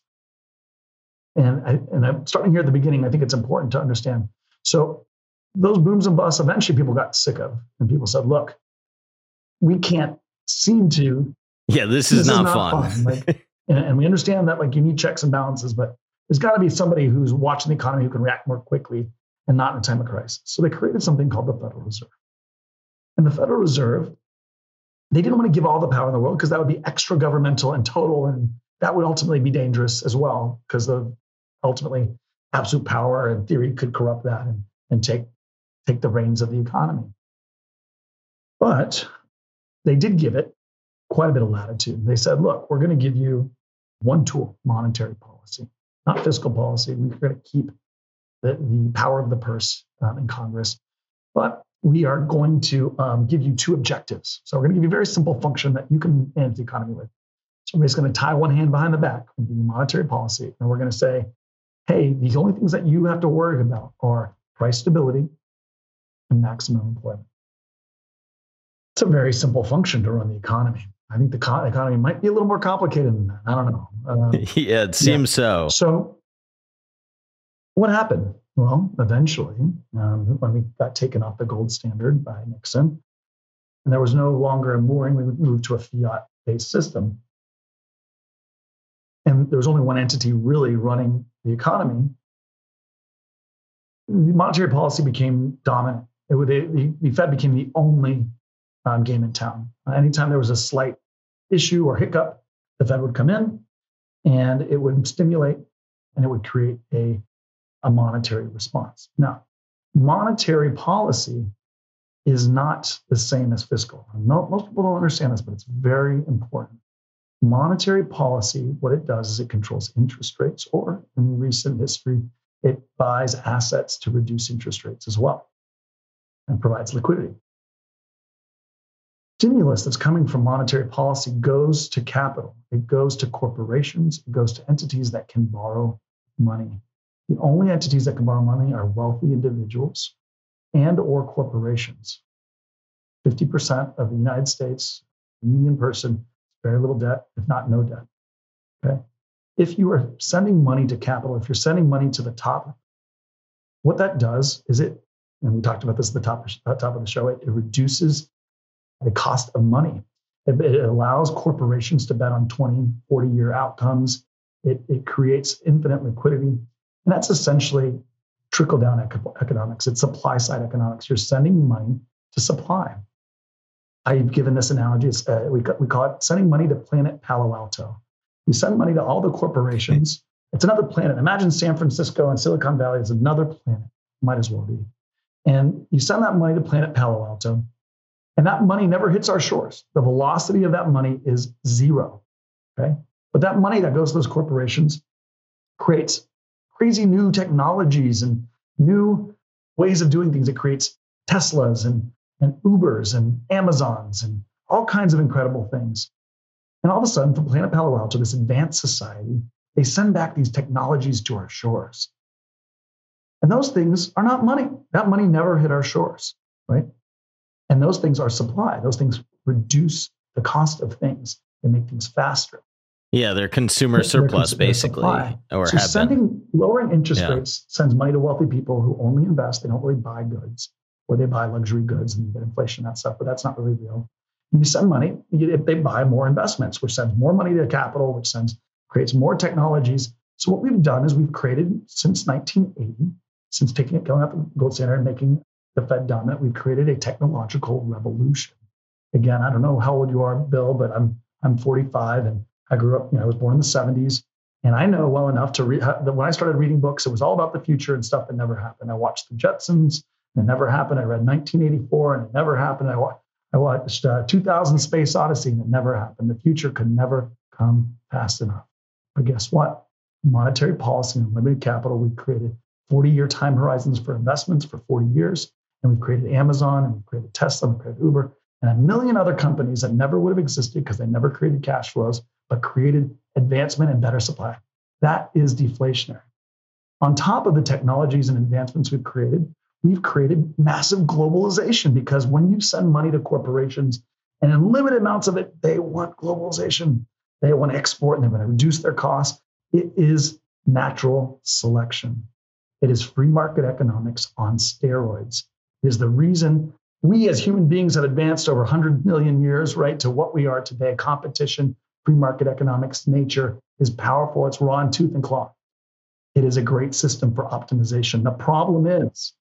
And I'm starting here at the beginning. I think it's important to understand. So those booms and busts, eventually people got sick of, and people said, look, we can't seem to. Yeah, this is not fun. And we understand that you need checks and balances, but there's got to be somebody who's watching the economy who can react more quickly and not in a time of crisis. So they created something called the Federal Reserve. And the Federal Reserve they didn't want to give all the power in the world because that would be extra governmental and total, and that would ultimately be dangerous as well, because of ultimately absolute power in theory could corrupt that and take the reins of the economy. But they did give it quite a bit of latitude. They said, look, we're going to give you one tool, monetary policy, not fiscal policy. We're going to keep the power of the purse in Congress, but we are going to give you two objectives. So we're going to give you a very simple function that you can manage the economy with. So we're just going to tie one hand behind the back and give you monetary policy. And we're going to say, hey, the only things that you have to worry about are price stability and maximum employment. It's a very simple function to run the economy. I think the economy might be a little more complicated than that. I don't know. Yeah, it seems so. So what happened? Well, eventually, when we got taken off the gold standard by Nixon, and there was no longer a mooring, we moved to a fiat-based system. And there was only one entity really running the economy. The monetary policy became dominant. The Fed became the only game in town. Anytime there was a slight issue or hiccup, the Fed would come in and it would stimulate and it would create a monetary response. Now, monetary policy is not the same as fiscal. Most people don't understand this, but it's very important. Monetary policy, what it does is it controls interest rates, or in recent history, it buys assets to reduce interest rates as well and provides liquidity. Stimulus that's coming from monetary policy goes to capital. It goes to corporations. It goes to entities that can borrow money. The only entities that can borrow money are wealthy individuals and or corporations. 50% of the United States, median person, very little debt, if not no debt. Okay. If you are sending money to capital, if you're sending money to the top, what that does is and we talked about this at the top of the show, it reduces the cost of money. It allows corporations to bet on 20, 40-year outcomes. It creates infinite liquidity. And that's essentially trickle-down economics. It's supply-side economics. You're sending money to supply. I've given this analogy. We call it sending money to planet Palo Alto. You send money to all the corporations. It's another planet. Imagine San Francisco and Silicon Valley is another planet. Might as well be. And you send that money to planet Palo Alto, and that money never hits our shores. The velocity of that money is zero. Okay? But that money that goes to those corporations creates crazy new technologies and new ways of doing things. It creates Teslas and Ubers and Amazons and all kinds of incredible things. And all of a sudden, from planet Palo Alto, this advanced society, they send back these technologies to our shores. And those things are not money. That money never hit our shores, right? And those things are supply. Those things reduce the cost of things. They make things faster. Yeah, they're consumer surplus, basically. Or so lowering interest rates sends money to wealthy people who only invest. They don't really buy goods, or they buy luxury goods and get inflation, that stuff, but that's not really real. You send money, they buy more investments, which sends more money to capital, which creates more technologies. So what we've done is we've created, since 1980, since going out the gold standard and making the Fed dominant, we've created a technological revolution. Again, I don't know how old you are, Bill, but I'm 45 and I grew up, I was born in the 70s. And I know well enough to read, when I started reading books, it was all about the future and stuff that never happened. I watched The Jetsons, and it never happened. I read 1984, and it never happened. I watched 2000 Space Odyssey, and it never happened. The future could never come fast enough. But guess what? Monetary policy and limited capital, we created 40-year time horizons for investments for 40 years. And we've created Amazon, and we've created Tesla, and we've created Uber, and a million other companies that never would have existed because they never created cash flows, but created advancement and better supply. That is deflationary. On top of the technologies and advancements we've created massive globalization, because when you send money to corporations, and in limited amounts of it, they want globalization. They want to export and they want to reduce their costs. It is natural selection. It is free market economics on steroids. It is the reason we as human beings have advanced over 100 million years, right, to what we are today. Competition, free market economics, nature is powerful. It's raw in tooth and claw. It is a great system for optimization. The problem is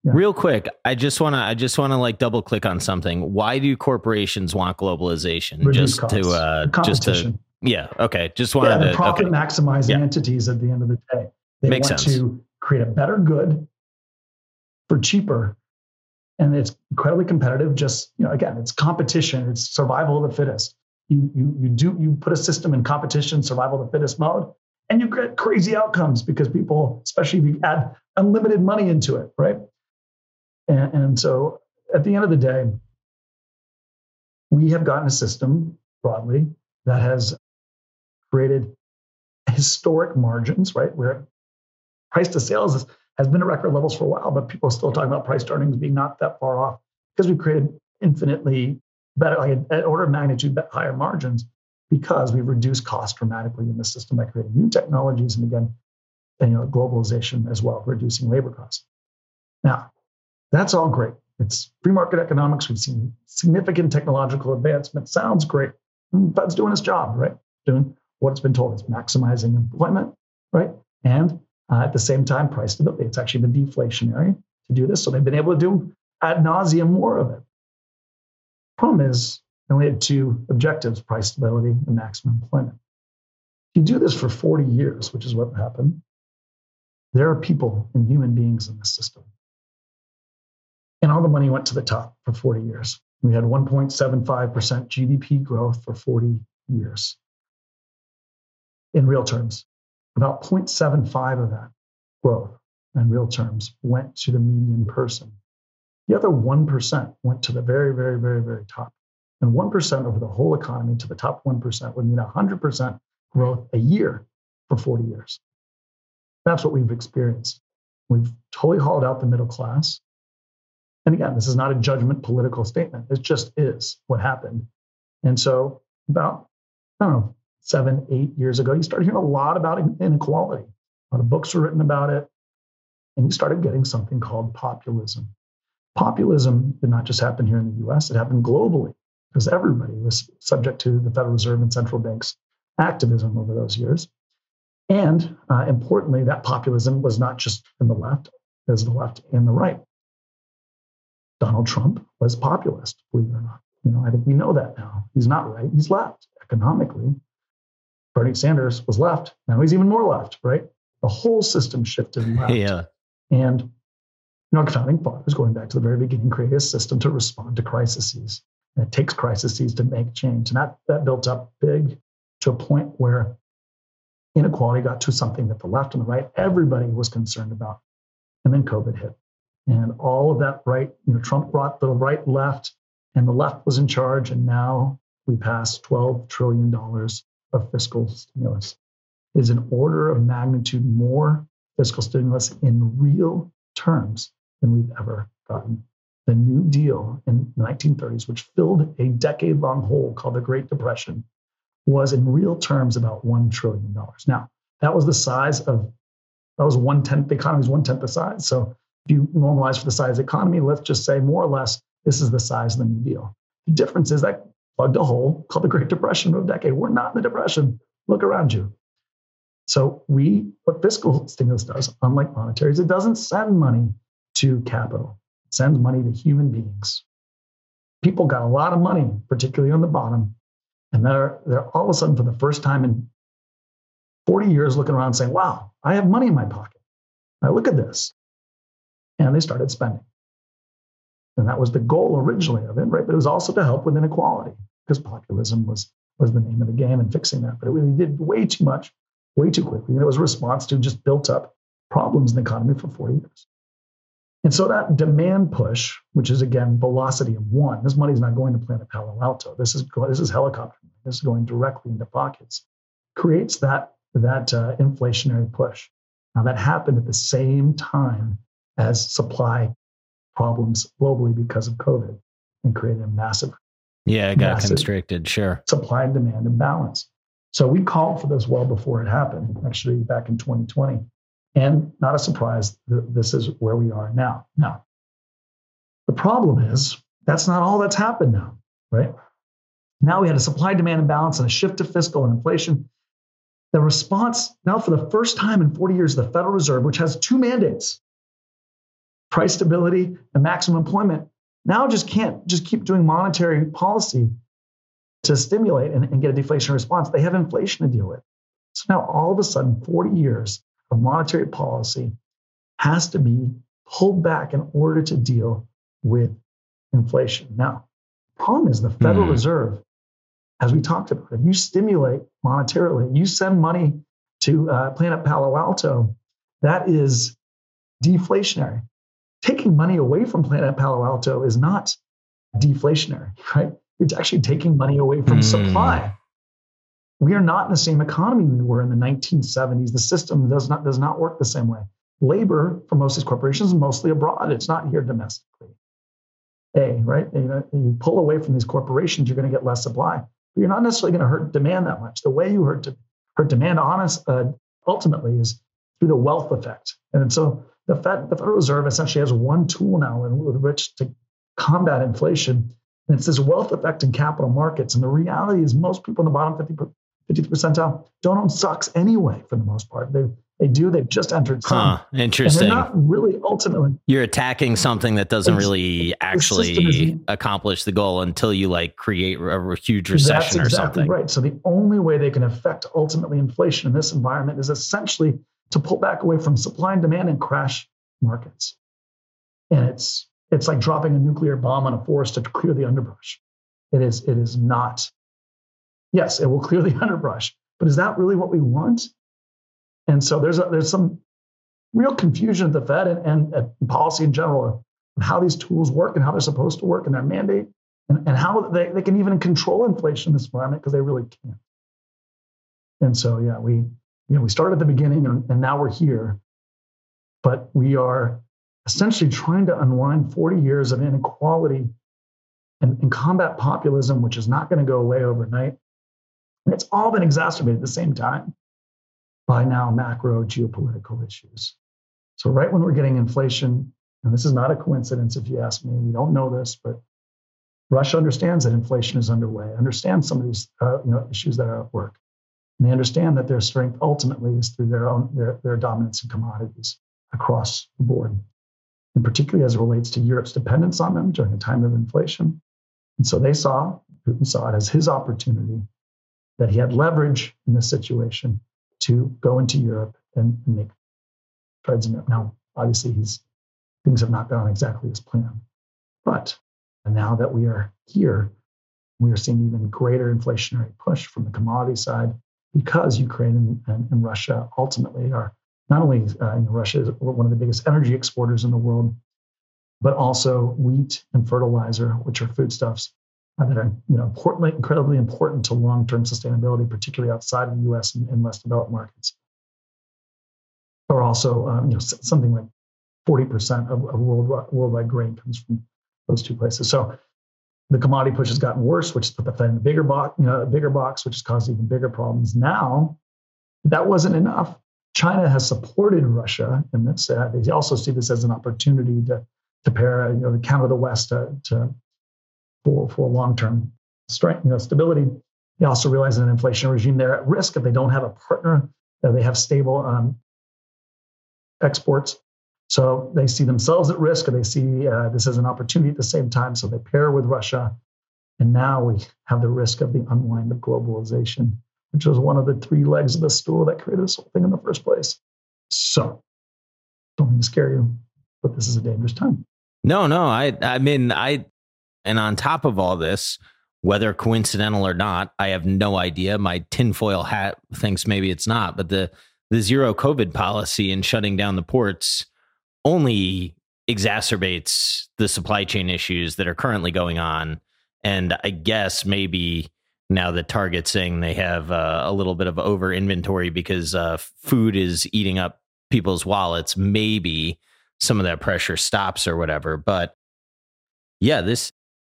Yeah. Real quick, I just want to like double click on something. Why do corporations want globalization? Reduce costs. Competition. Yeah. Okay. Just wanted the to profit maximizing entities at the end of the day. They Makes want sense. to create a better good for cheaper. And it's incredibly competitive. Just, again, it's competition. It's survival of the fittest. You put a system in competition, survival of the fittest mode, and you get crazy outcomes because people, especially if you add unlimited money into it, right? And so at the end of the day, we have gotten a system broadly that has created historic margins, right? Where price to sales has been at record levels for a while, but people are still talking about price to earnings being not that far off because we've created infinitely better, like an order of magnitude higher margins because we've reduced costs dramatically in the system by creating new technologies and again, globalization as well, reducing labor costs. Now, that's all great. It's free market economics. We've seen significant technological advancement. Sounds great, but it's doing its job, right? Doing what it's been told. It's maximizing employment, right? And at the same time, price stability. It's actually been deflationary to do this. So they've been able to do ad nauseum more of it. Problem is, they only had two objectives, price stability and maximum employment. If you do this for 40 years, which is what happened, there are people and human beings in the system. And all the money went to the top for 40 years. We had 1.75% GDP growth for 40 years. In real terms, about 0.75 of that growth in real terms went to the median person. The other 1% went to the very, very, very, very top. And 1% over the whole economy to the top 1% would mean 100% growth a year for 40 years. That's what we've experienced. We've totally hauled out the middle class. And again, this is not a judgment political statement. It just is what happened. And so about, 7, 8 years ago, you started hearing a lot about inequality. A lot of books were written about it. And you started getting something called populism. Populism did not just happen here in the US, it happened globally because everybody was subject to the Federal Reserve and central banks' activism over those years. And importantly, that populism was not just in the left, it was the left and the right. Donald Trump was populist, believe it or not. I think we know that now. He's not right, he's left economically. Bernie Sanders was left. Now he's even more left, right? The whole system shifted left. Yeah. And our founding fathers, going back to the very beginning, created a system to respond to crises. And it takes crises to make change. And that built up big to a point where inequality got to something that the left and the right, everybody was concerned about. And then COVID hit. And all of that right, Trump brought the right left, and the left was in charge. And now we passed $12 trillion of fiscal stimulus. It is an order of magnitude more fiscal stimulus in real terms than we've ever gotten. The New Deal in the 1930s, which filled a decade-long hole called the Great Depression, was in real terms about $1 trillion. Now, that was the economy's 1/10 the size. So if you normalize for the size of the economy, let's just say more or less, this is the size of the New Deal. The difference is that plugged a hole called the Great Depression for a decade. We're not in the Depression. Look around you. So what fiscal stimulus does, unlike monetary, is it doesn't send money to capital. It sends money to human beings. People got a lot of money, particularly on the bottom, and they're all of a sudden, for the first time in 40 years, looking around saying, wow, I have money in my pocket. Now look at this. And they started spending. And that was the goal originally of it, right? But it was also to help with inequality because populism was the name of the game in fixing that. But it really did way too much, way too quickly. And it was a response to just built up problems in the economy for 40 years. And so that demand push, which is again, velocity of one, this money is not going to Planet Palo Alto. This is helicopter. This is going directly into pockets, creates that inflationary push. Now that happened at the same time as supply problems globally because of COVID and created a massive constricted, sure. Supply and demand imbalance. So we called for this well before it happened, actually back in 2020. And not a surprise, this is where we are now. Now, the problem is that's not all that's happened now, right? Now we had a supply demand imbalance and a shift to fiscal and inflation. The response now for the first time in 40 years, the Federal Reserve, which has two mandates, price stability, and maximum employment, now just can't just keep doing monetary policy to stimulate and get a deflation response. They have inflation to deal with. So now all of a sudden, 40 years of monetary policy has to be pulled back in order to deal with inflation. Now, the problem is the Federal Reserve, as we talked about, if you stimulate monetarily, you send money to Planet Palo Alto, that is deflationary. Taking money away from Planet Palo Alto is not deflationary, right? It's actually taking money away from supply. We are not in the same economy we were in the 1970s. The system does not work the same way. Labor for most of these corporations is mostly abroad. It's not here domestically. Right? You pull away from these corporations, you're going to get less supply. But you're not necessarily going to hurt demand that much. The way you hurt demand, ultimately, is through the wealth effect. And so the Federal Reserve essentially has one tool now with which to combat inflation. And it's this wealth effect in capital markets. And the reality is most people in the bottom 50th percentile don't own stocks anyway, for the most part. They do. They've just entered some. Interesting. And they're not really ultimately. You're attacking something that doesn't really actually accomplish the goal until you create a huge recession or something. Right. So the only way they can affect ultimately inflation in this environment is essentially to pull back away from supply and demand and crash markets. And it's like dropping a nuclear bomb on a forest to clear the underbrush. It is not. Yes, it will clear the underbrush, but is that really what we want? And so there's some real confusion at the Fed and at policy in general of how these tools work and how they're supposed to work and their mandate and how they can even control inflation in this environment, because they really can't. And so, we started at the beginning and now we're here, but we are essentially trying to unwind 40 years of inequality and combat populism, which is not going to go away overnight. And it's all been exacerbated at the same time by now macro geopolitical issues. So right when we're getting inflation, and this is not a coincidence if you ask me, we don't know this, but Russia understands that inflation is underway, understands some of these issues that are at work. And they understand that their strength ultimately is through their dominance in commodities across the board, and particularly as it relates to Europe's dependence on them during a time of inflation. And so Putin saw it as his opportunity, that he had leverage in this situation to go into Europe and make strides in Europe. Now, obviously, things have not gone exactly as planned. But now that we are here, we are seeing even greater inflationary push from the commodity side, because Ukraine and Russia ultimately are not only Russia is one of the biggest energy exporters in the world, but also wheat and fertilizer, which are foodstuffs that are incredibly important to long-term sustainability, particularly outside of the U.S. and less developed markets. Or also, something like 40% of worldwide grain comes from those two places. So the commodity push has gotten worse, which has put the Fed in a bigger box, which has caused even bigger problems. Now, that wasn't enough. China has supported Russia in this. They also see this as an opportunity to pair, to counter the West for long-term strength, stability. They also realize in an inflation regime, they're at risk if they don't have a partner, that they have stable exports. So they see themselves at risk, and they see this as an opportunity at the same time. So they pair with Russia. And now we have the risk of the unwind of globalization, which was one of the three legs of the stool that created this whole thing in the first place. So don't mean to scare you, but this is a dangerous time. No, I mean, and on top of all this, whether coincidental or not, I have no idea. My tinfoil hat thinks maybe it's not, but the zero COVID policy and shutting down the ports only exacerbates the supply chain issues that are currently going on. And I guess maybe now that Target's saying they have a little bit of over inventory because food is eating up people's wallets, maybe some of that pressure stops or whatever. But yeah, this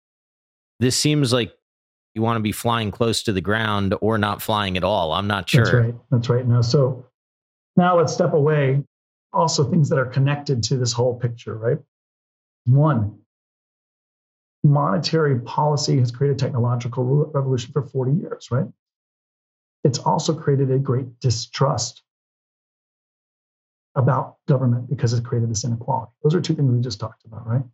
seems like you want to be flying close to the ground or not flying at all. I'm not sure. That's right. Now let's step away. Also, things that are connected to this whole picture, right? One, monetary policy has created technological revolution for 40 years, right? It's also created a great distrust about government because it created this inequality. Those are two things we just talked about, right?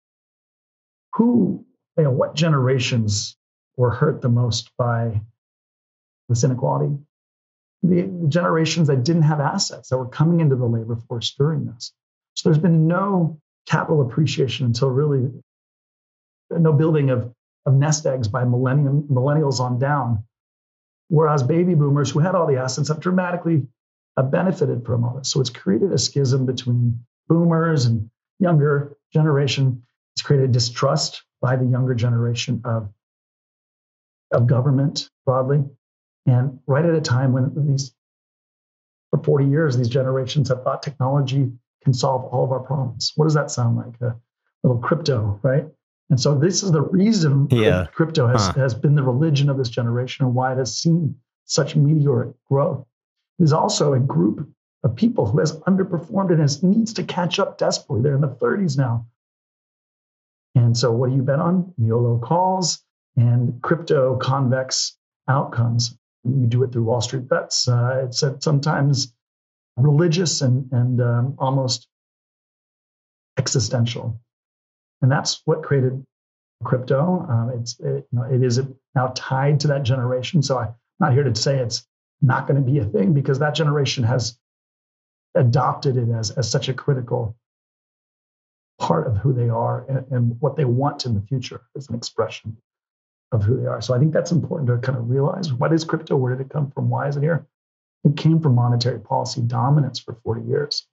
What generations were hurt the most by this inequality? The generations that didn't have assets, that were coming into the labor force during this. So there's been no capital appreciation until really no building of nest eggs by millennials on down. Whereas baby boomers who had all the assets have dramatically benefited from all this. So it's created a schism between boomers and younger generation. It's created distrust by the younger generation of government broadly. And right at a time when for 40 years, these generations have thought technology can solve all of our problems. What does that sound like? A little crypto, right? And so this is the reason crypto has been the religion of this generation and why it has seen such meteoric growth. It is also a group of people who has underperformed and needs to catch up desperately. They're in the 30s now. And so what do you bet on? YOLO calls and crypto convex outcomes. You do it through Wall Street bets. It's sometimes religious and almost existential. And that's what created crypto. It is now tied to that generation. So I'm not here to say it's not going to be a thing, because that generation has adopted it as such a critical part of who they are and what they want in the future as an expression of who they are. So I think that's important to kind of realize. What is crypto? Where did it come from? Why is it here? It came from monetary policy dominance for 40 years.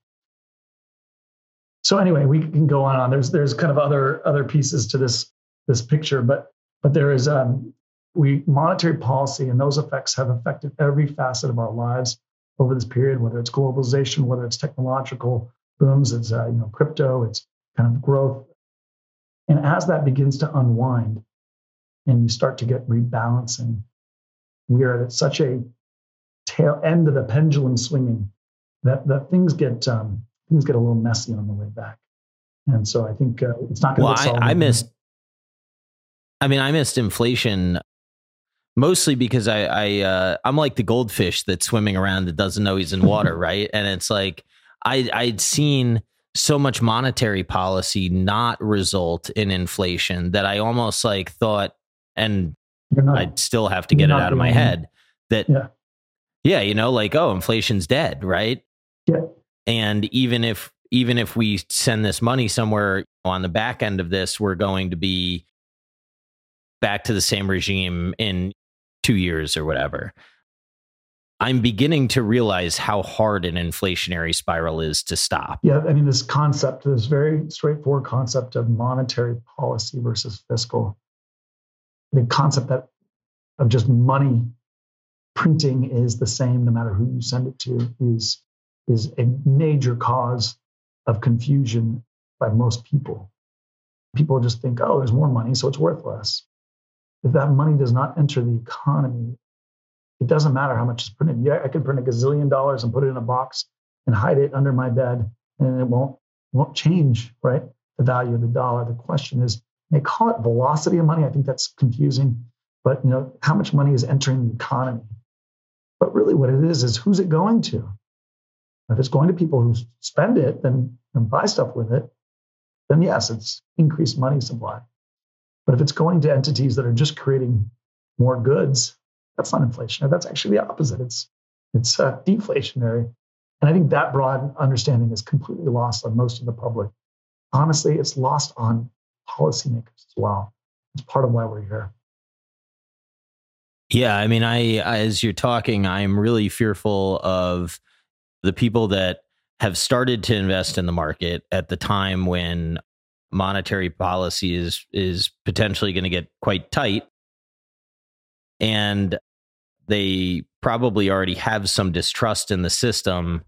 So anyway, we can go on. There's kind of other pieces to this picture, but there is monetary policy, and those effects have affected every facet of our lives over this period, whether it's globalization, whether it's technological booms, it's crypto, it's kind of growth. And as that begins to unwind and you start to get rebalancing, we are at such a tail end of the pendulum swinging that things get a little messy on the way back. And so I think it's not going to get solved. I missed inflation mostly because I'm like the goldfish that's swimming around that doesn't know he's in water, right? And it's like I'd seen so much monetary policy not result in inflation that I almost like thought, and I'd still have to get it out of my head that, inflation's dead, right? Yeah. And even if we send this money somewhere on the back end of this, we're going to be back to the same regime in 2 years or whatever. I'm beginning to realize how hard an inflationary spiral is to stop. Yeah, I mean, this very straightforward concept of monetary policy versus fiscal, the concept of just money printing is the same no matter who you send it to is a major cause of confusion by most people. People just think, oh, there's more money, so it's worth less. If that money does not enter the economy, it doesn't matter how much is printed. Yeah, I can print $1 gazillion and put it in a box and hide it under my bed, and it won't change, right? The value of the dollar. The question is, they call it velocity of money. I think that's confusing, but how much money is entering the economy? But really, what it is who's it going to? If it's going to people who spend it and buy stuff with it, then yes, it's increased money supply. But if it's going to entities that are just creating more goods, that's not inflationary. That's actually the opposite. It's deflationary. And I think that broad understanding is completely lost on most of the public. Honestly, it's lost on policymakers as well. It's part of why we're here. Yeah, I mean, I as you're talking, I'm really fearful of the people that have started to invest in the market at the time when monetary policy is potentially going to get quite tight, and they probably already have some distrust in the system.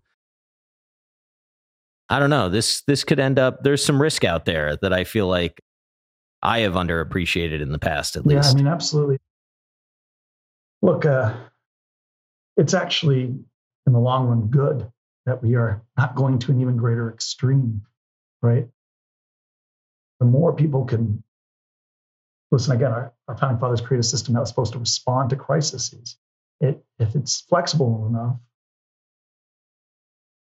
I don't know. This could end up, there's some risk out there that I feel like I have underappreciated in the past, at least. Yeah, I mean, absolutely. Look, it's actually in the long run good that we are not going to an even greater extreme, right? The more people can listen, again, our founding fathers created a system that was supposed to respond to crises. If it's flexible enough,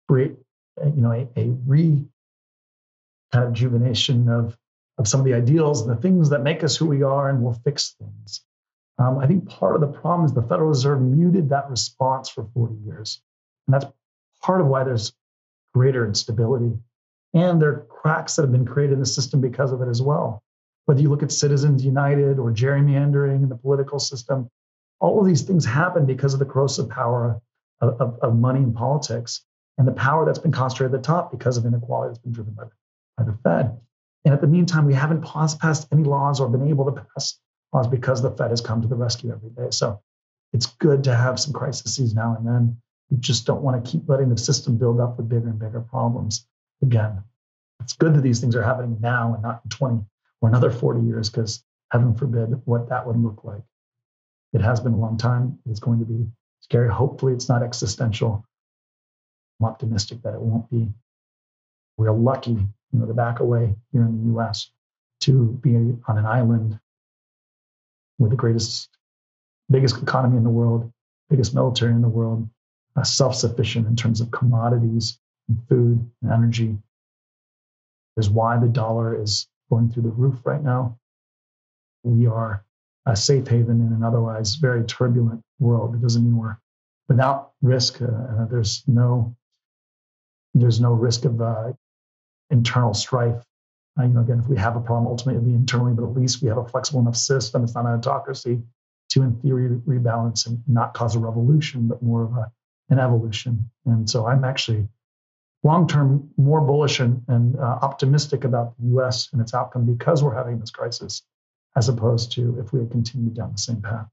create, a re kind of rejuvenation of some of the ideals and the things that make us who we are, and we'll fix things. I think part of the problem is the Federal Reserve muted that response for 40 years. And that's part of why there's greater instability. And there are cracks that have been created in the system because of it as well. Whether you look at Citizens United or gerrymandering in the political system, all of these things happen because of the corrosive power of money in politics and the power that's been concentrated at the top because of inequality that's been driven by the Fed. And at the meantime, we haven't passed any laws or been able to pass laws because the Fed has come to the rescue every day. So it's good to have some crises now and then. You just don't want to keep letting the system build up with bigger and bigger problems. Again, it's good that these things are happening now and not in 20 or another 40 years, because heaven forbid what that would look like. It has been a long time. It's going to be scary. Hopefully it's not existential. I'm optimistic that it won't be. We're lucky, to back away here in the US to be on an island with the biggest economy in the world, biggest military in the world, self-sufficient in terms of commodities and food and energy. Is why the dollar is going through the roof right now. We are a safe haven in an otherwise very turbulent world. It doesn't mean we're without risk. There's no risk of internal strife. Again, if we have a problem, ultimately it'll be internally, but at least we have a flexible enough system. It's not an autocracy to, in theory, rebalance and not cause a revolution, but more of an evolution. And so I'm actually long-term more bullish and optimistic about the U.S. and its outcome because we're having this crisis, as opposed to if we had continued down the same path.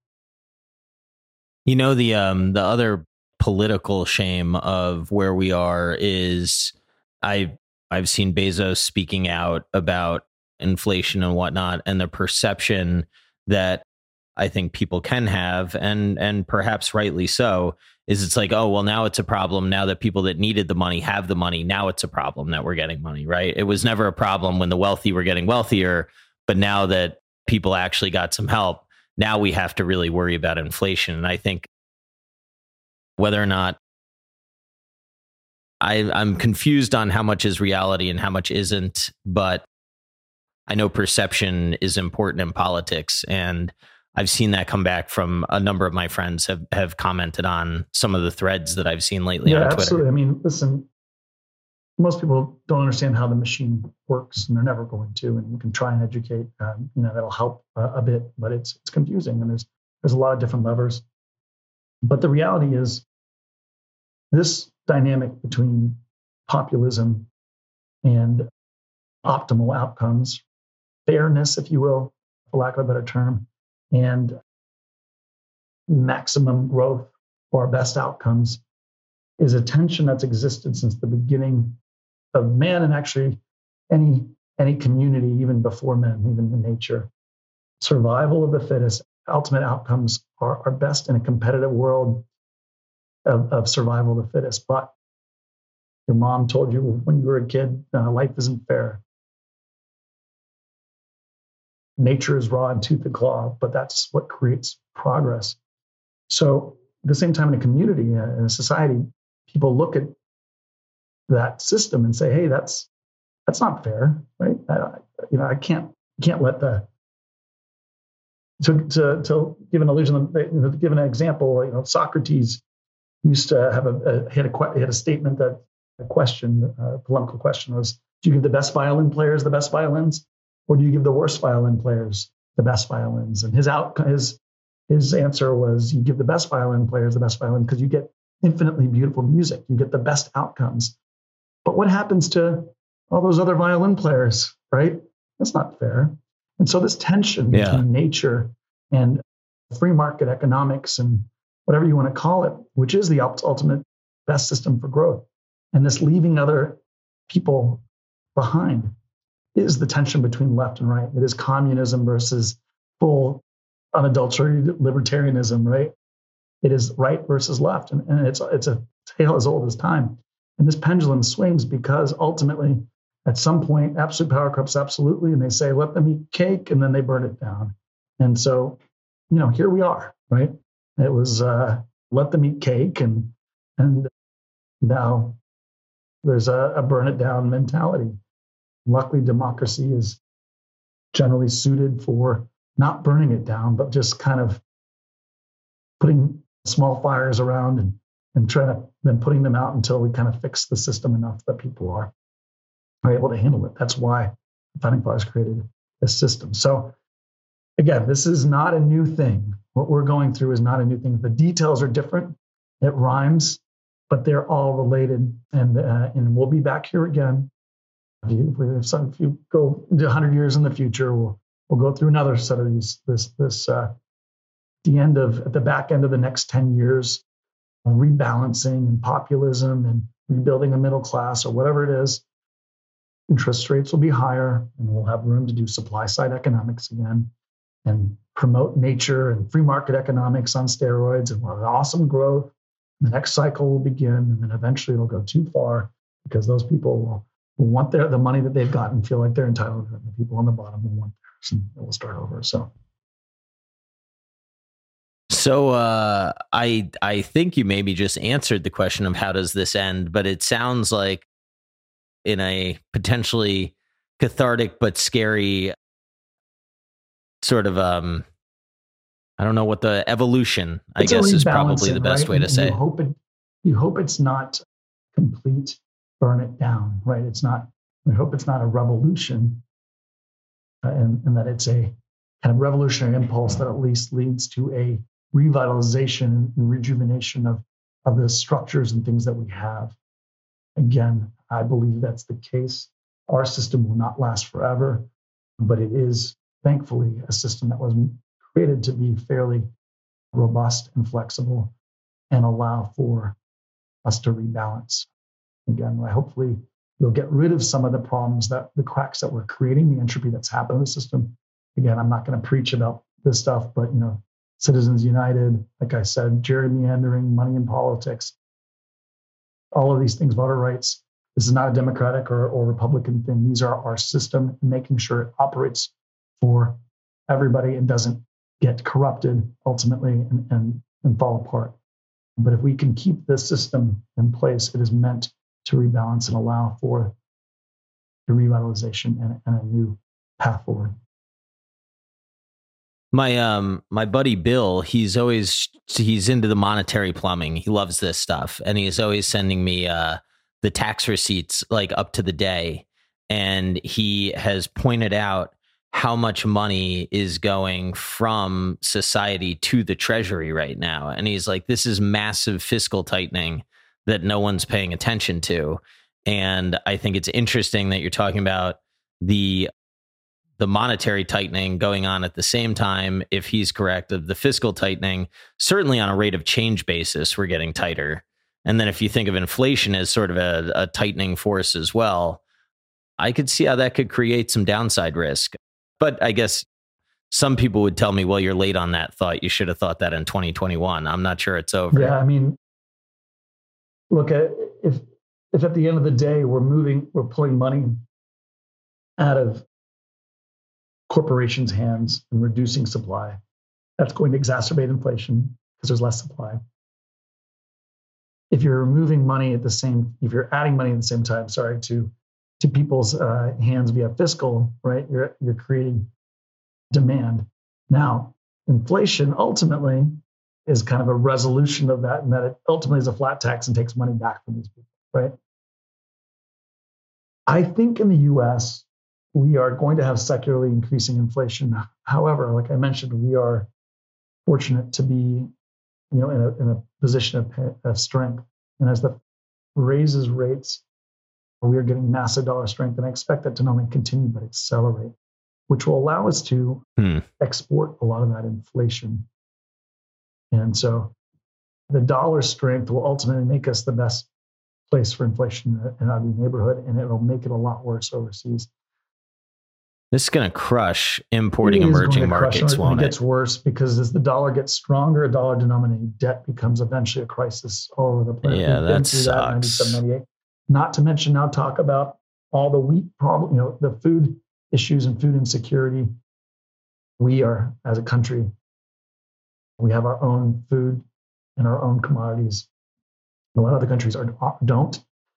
The other political shame of where we are is I've seen Bezos speaking out about inflation and whatnot, and the perception that I think people can have, and perhaps rightly so, is it's like, oh, well, now it's a problem. Now that people that needed the money have the money, now it's a problem that we're getting money, right? It was never a problem when the wealthy were getting wealthier, but now that people actually got some help, now we have to really worry about inflation. And I think whether or not I'm confused on how much is reality and how much isn't, but I know perception is important in politics, and I've seen that come back from a number of my friends have commented on some of the threads that I've seen lately on Twitter. Absolutely. I mean, listen, most people don't understand how the machine works, and they're never going to. And you can try and educate. That'll help a bit, but it's confusing, and there's a lot of different levers. But the reality is, this dynamic between populism and optimal outcomes, fairness, if you will, for lack of a better term, and maximum growth for our best outcomes, is a tension that's existed since the beginning of man, and actually any community, even before men, even in nature. Survival of the fittest, ultimate outcomes are best in a competitive world of survival of the fittest. But your mom told you when you were a kid, life isn't fair. Nature is raw and tooth and claw, but that's what creates progress. So at the same time, in a community, in a society, people look at that system and say, hey, that's not fair, right? I can't let to give an illusion, to give an example, Socrates used to have he had a statement that a polemical question was, do you give the best violin players the best violins, or do you give the worst violin players the best violins? And his answer was, you give the best violin players the best violin because you get infinitely beautiful music. You get the best outcomes. But what happens to all those other violin players, right? That's not fair. And so this tension between nature and free market economics and whatever you want to call it, which is the ultimate best system for growth, and this leaving other people behind, is the tension between left and right. It is communism versus full unadulterated libertarianism, right? It is right versus left. And it's a tale as old as time. And this pendulum swings because ultimately, at some point, absolute power corrupts absolutely. And they say, let them eat cake, and then they burn it down. And so, here we are, right? It was let them eat cake, and now there's a burn it down mentality. Luckily, democracy is generally suited for not burning it down, but just kind of putting small fires around and trying to then putting them out until we kind of fix the system enough that people are able to handle it. That's why the founding fathers created this system. So again, this is not a new thing. What we're going through is not a new thing. The details are different. It rhymes, but they're all related. And we'll be back here again. If you go 100 years in the future, we'll go through another set of these. At the back end of the next 10 years, rebalancing and populism and rebuilding a middle class or whatever it is. Interest rates will be higher, and we'll have room to do supply side economics again and promote nature and free market economics on steroids, and we'll have awesome growth. The next cycle will begin, and then eventually it'll go too far because those people will want the money that they've gotten, feel like they're entitled to it. The people on the bottom will want theirs, and it will start over. So I think you maybe just answered the question of how does this end, but it sounds like in a potentially cathartic but scary sort of I don't know what the evolution, I guess, is probably the best way to say. You hope it's not complete burn it down, right? We hope it's not a revolution, and that it's a kind of revolutionary impulse that at least leads to a revitalization and rejuvenation of the structures and things that we have. Again, I believe that's the case. Our system will not last forever, but it is thankfully a system that was created to be fairly robust and flexible and allow for us to rebalance. Again, hopefully we'll get rid of some of the problems, the cracks that we're creating, the entropy that's happened in the system. Again, I'm not going to preach about this stuff, but Citizens United, like I said, gerrymandering, money in politics, all of these things, voter rights. This is not a Democratic or Republican thing. These are our system, making sure it operates for everybody and doesn't get corrupted ultimately and fall apart. But if we can keep this system in place, it is meant to rebalance and allow for the revitalization and a new path forward. My buddy Bill, he's into the monetary plumbing. He loves this stuff, and he's always sending me the tax receipts like up to the day. And he has pointed out how much money is going from society to the treasury right now. And he's like, this is massive fiscal tightening that no one's paying attention to. And I think it's interesting that you're talking about the monetary tightening going on at the same time, if he's correct, of the fiscal tightening. Certainly on a rate of change basis, we're getting tighter. And then if you think of inflation as sort of a tightening force as well, I could see how that could create some downside risk. But I guess some people would tell me, well, you're late on that thought. You should have thought that in 2021. I'm not sure it's over. Yeah, I mean, look, if at the end of the day, we're pulling money out of corporations' hands and reducing supply, that's going to exacerbate inflation because there's less supply. If you're removing money if you're adding money at the same time, to people's hands via fiscal, right? You're creating demand. Now, inflation ultimately is kind of a resolution of that, and that it ultimately is a flat tax and takes money back from these people, right? I think in the U.S., we are going to have secularly increasing inflation. However, like I mentioned, we are fortunate to be, in a position of strength. And as the raises rates, we are getting massive dollar strength. And I expect that to not only continue, but accelerate, which will allow us to export a lot of that inflation. And so the dollar strength will ultimately make us the best place for inflation in our neighborhood, and it'll make it a lot worse overseas. This is going to crush importing emerging markets, won't it? It gets worse because as the dollar gets stronger, a dollar-denominated debt becomes eventually a crisis all over the place. Yeah, that sucks. Not to mention now talk about all the wheat problem, the food issues and food insecurity. We are, as a country, we have our own food and our own commodities. A lot of other countries don't.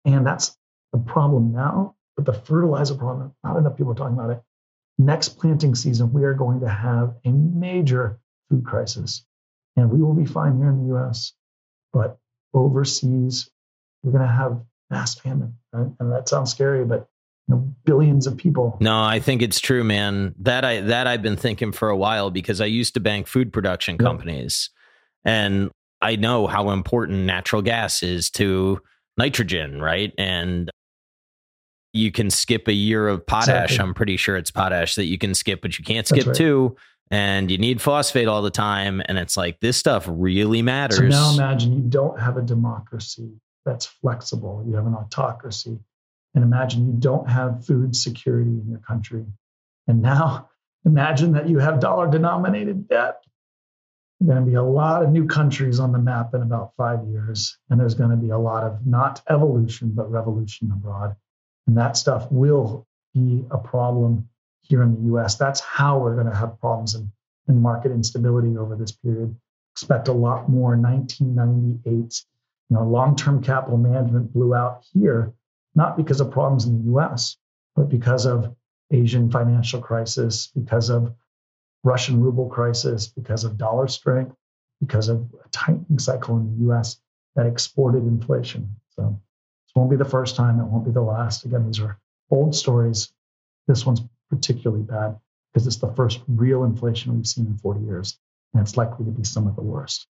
And that's the problem now. But the fertilizer problem, not enough people are talking about it. Next planting season, we are going to have a major food crisis. And we will be fine here in the US. But overseas, we're going to have mass famine. Right? And that sounds scary, but billions of people. No, I think it's true, man. That I've been thinking for a while because I used to bank food production companies. And I know how important natural gas is to nitrogen, right? And you can skip a year of potash. Exactly. I'm pretty sure it's potash that you can skip, but you can't skip two. And you need phosphate all the time. And it's like, this stuff really matters. So now imagine you don't have a democracy that's flexible. You have an autocracy. And imagine you don't have food security in your country. And now imagine that you have dollar-denominated debt. There are going to be a lot of new countries on the map in about 5 years. And there's going to be a lot of not evolution, but revolution abroad. And that stuff will be a problem here in the US. That's how we're going to have problems in market instability over this period. Expect a lot more. 1998, long-term capital management blew out here, not because of problems in the US, but because of Asian financial crisis, because of Russian ruble crisis, because of dollar strength, because of a tightening cycle in the US that exported inflation. So this won't be the first time. It won't be the last. Again, these are old stories. This one's particularly bad because it's the first real inflation we've seen in 40 years, and it's likely to be some of the worst.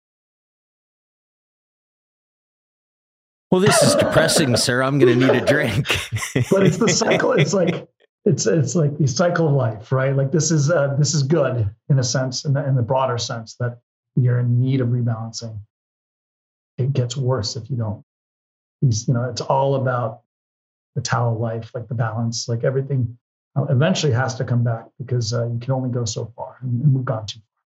Well, this is depressing, sir. I'm going to need a drink. But it's the cycle. It's like the cycle of life, right? Like this is good in a sense, in the broader sense that we are in need of rebalancing. It gets worse if you don't. It's all about the Tao of life, like the balance, like everything eventually has to come back because you can only go so far, and we've gone too far.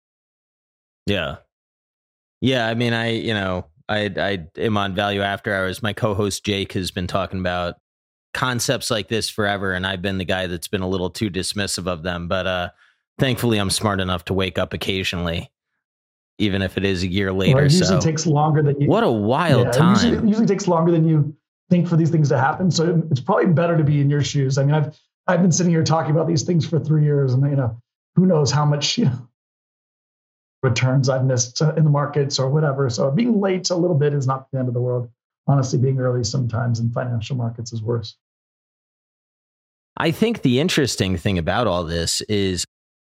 Yeah. I mean, I am on Value After Hours. My co-host Jake has been talking about concepts like this forever, and I've been the guy that's been a little too dismissive of them. But thankfully, I'm smart enough to wake up occasionally, even if it is a year later. Well, it usually takes longer than you. What a wild time! It usually takes longer than you think for these things to happen. So it's probably better to be in your shoes. I mean, I've been sitting here talking about these things for 3 years, and who knows how much returns I've missed in the markets or whatever. So being late a little bit is not the end of the world. Honestly, being early sometimes in financial markets is worse. I think the interesting thing about all this is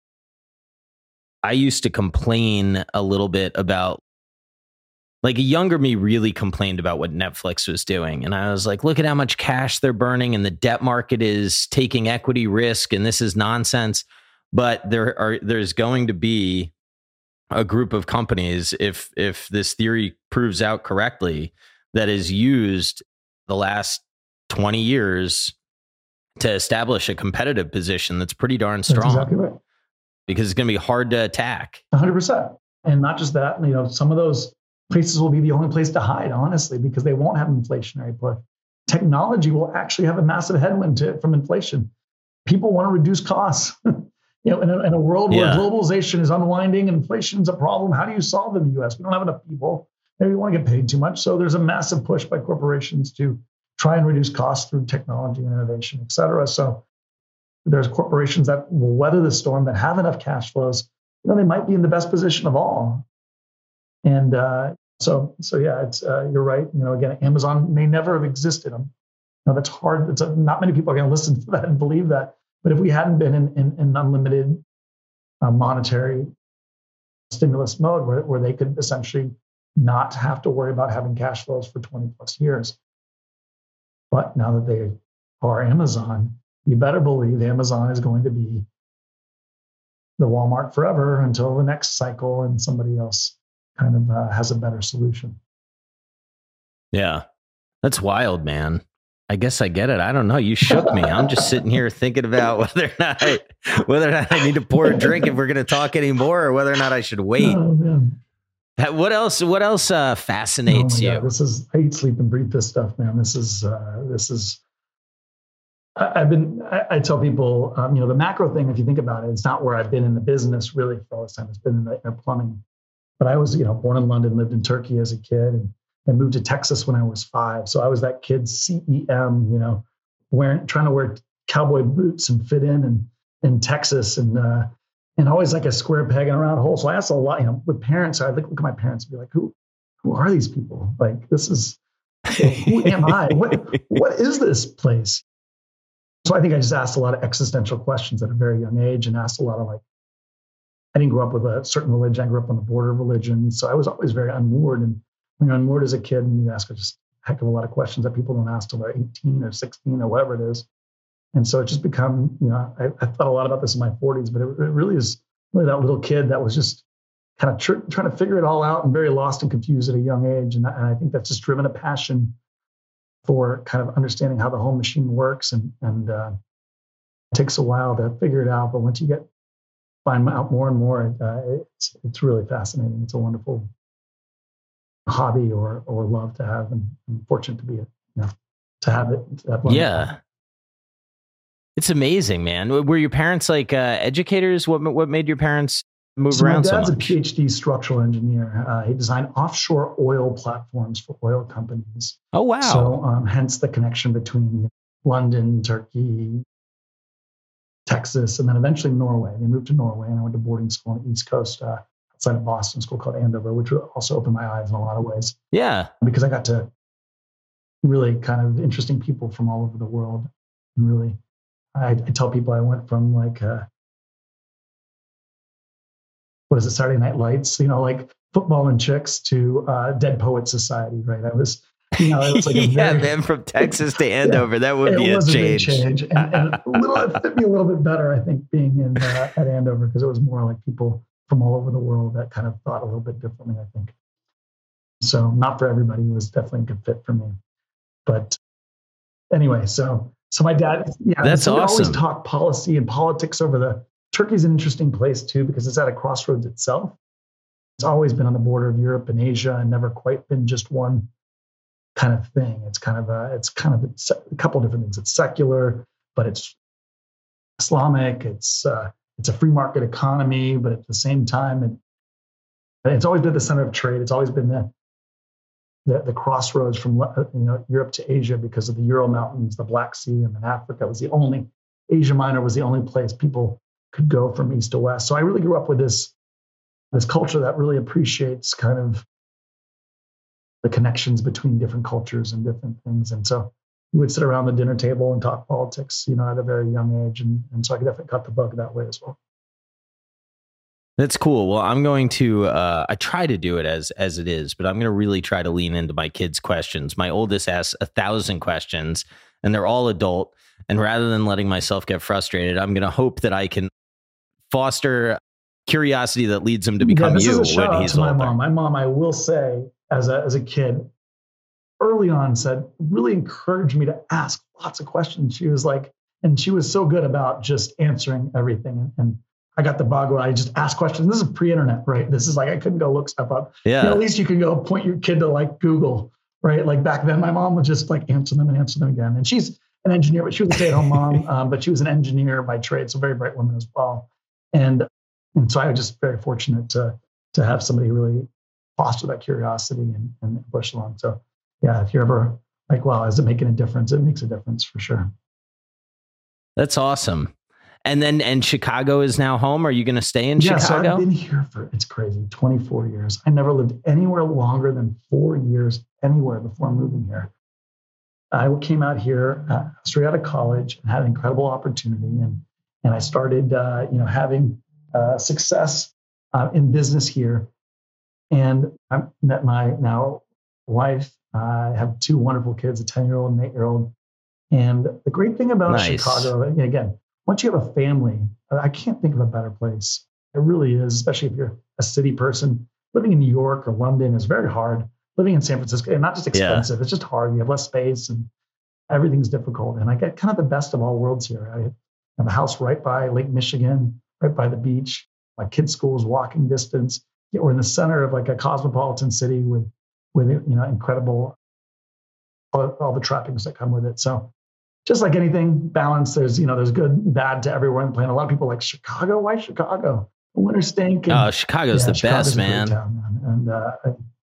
I used to complain a little bit about, like, a younger me really complained about what Netflix was doing. And I was like, look at how much cash they're burning and the debt market is taking equity risk. And this is nonsense. But there's going to be a group of companies, if this theory proves out correctly, that is used the last 20 years to establish a competitive position that's pretty darn strong. That's exactly right. Because it's going to be hard to attack. 100%. And not just that, some of those places will be the only place to hide, honestly, because they won't have inflationary push. Technology will actually have a massive headwind from inflation. People want to reduce costs. In a world where globalization is unwinding and inflation is a problem, how do you solve it in the US? We don't have enough people. Maybe we want to get paid too much. So there's a massive push by corporations to try and reduce costs through technology and innovation, et cetera. So there's corporations that will weather the storm, that have enough cash flows. They might be in the best position of all. And so yeah, it's you're right. Again, Amazon may never have existed. That's hard. Not many people are going to listen to that and believe that. But if we hadn't been in unlimited monetary stimulus mode where they could essentially not have to worry about having cash flows for 20 plus years. But now that they are Amazon, you better believe Amazon is going to be the Walmart forever until the next cycle and somebody else kind of has a better solution. Yeah, that's wild, man. I guess I get it. I don't know. You shook me. I'm just sitting here thinking about whether or not I need to pour a drink if we're going to talk anymore, or whether or not I should wait. Oh, what else fascinates you? I eat, sleep, and breathe this stuff, man. I tell people, the macro thing, if you think about it, it's not where I've been in the business really for all this time. It's been in the plumbing. But I was, born in London, lived in Turkey as a kid, and I moved to Texas when I was 5. So I was that kid CEM, trying to wear cowboy boots and fit in Texas and always like a square peg in a round hole. So I asked a lot, with parents, I'd look at my parents and be like, who are these people? Like, this is, who am I? What is this place? So I think I just asked a lot of existential questions at a very young age and asked a lot of I didn't grow up with a certain religion. I grew up on the border of religion. So I was always very unmoored. And when you're unmoored as a kid and you ask just a heck of a lot of questions that people don't ask till they're 18 or 16 or whatever it is. And so it's just become, I thought a lot about this in my 40s, but it really is really that little kid that was just kind of trying to figure it all out and very lost and confused at a young age. And I think that's just driven a passion for kind of understanding how the whole machine works. And it takes a while to figure it out. But once you find out more and more, it's really fascinating. It's a wonderful hobby or love to have. And I'm fortunate to be to have it. Yeah. It's amazing, man. Were your parents like educators? What made your parents move around so much? My dad's a PhD structural engineer. He designed offshore oil platforms for oil companies. Oh, wow. So hence the connection between London, Turkey, Texas, and then eventually Norway. They moved to Norway, and I went to boarding school on the East Coast outside of Boston, a school called Andover, which also opened my eyes in a lot of ways. Yeah. Because I got to really kind of interesting people from all over the world. And really, I tell people I went from Saturday Night Lights, like football and chicks to Dead Poets Society, right? I was, it was like man, from Texas to Andover, that would be a change. It was a big change. And it fit me a little bit better, I think, being at Andover, because it was more like people from all over the world that kind of thought a little bit differently, I think. So not for everybody, it was definitely a good fit for me. But anyway, so my dad, that's so awesome. We always talk policy and politics over Turkey's an interesting place too, because it's at a crossroads itself. It's always been on the border of Europe and Asia and never quite been just one kind of thing. It's kind of a couple of different things. It's secular, but it's Islamic. It's a free market economy, but at the same time, it's always been the center of trade. It's always been the crossroads from Europe to Asia because of the Ural Mountains, the Black Sea, and then Africa was Asia Minor was the only place people could go from east to west. So I really grew up with this culture that really appreciates kind of the connections between different cultures and different things. And so we would sit around the dinner table and talk politics, at a very young age. And so I could definitely cut the bug that way as well. That's cool. Well, I'm going to, I try to do it as it is, but I'm going to really try to lean into my kids' questions. My oldest asks 1,000 questions and they're all adult. And rather than letting myself get frustrated, I'm going to hope that I can foster curiosity that leads him to become you when he's older. My mom, I will say, as a kid, early on really encouraged me to ask lots of questions. She was and she was so good about just answering everything. And I got the bug where I just ask questions. This is pre-internet, right? This is I couldn't go look stuff up. Yeah. At least you can go point your kid to Google, right? Like back then, my mom would just answer them again. And she's an engineer, but she was a stay-at-home mom, but she was an engineer by trade, so very bright woman as well. And so I was just very fortunate to have somebody really foster that curiosity and push along. So yeah, if you're ever wow, is it making a difference? It makes a difference for sure. That's awesome. And Chicago is now home. Are you going to stay in Chicago? So I've been here it's crazy, 24 years. I never lived anywhere longer than 4 years anywhere before moving here. I came out here straight out of college and had an incredible opportunity. And I started, having success in business here. And I met my now wife. I have 2 wonderful kids, a 10-year-old and an 8-year-old. And the great thing about Chicago, again, once you have a family, I can't think of a better place. It really is, especially if you're a city person. Living in New York or London is very hard. Living in San Francisco, and not just expensive, it's just hard. You have less space and everything's difficult. And I get kind of the best of all worlds here. I have a house right by Lake Michigan, right by the beach. My kids' school is walking distance. We're in the center of a cosmopolitan city with incredible all the trappings that come with it. So just like anything, balance. There's good and bad to everywhere in the planet. A lot of people like Chicago. Why Chicago? The winter stink. Chicago's the best, man. Town, man. And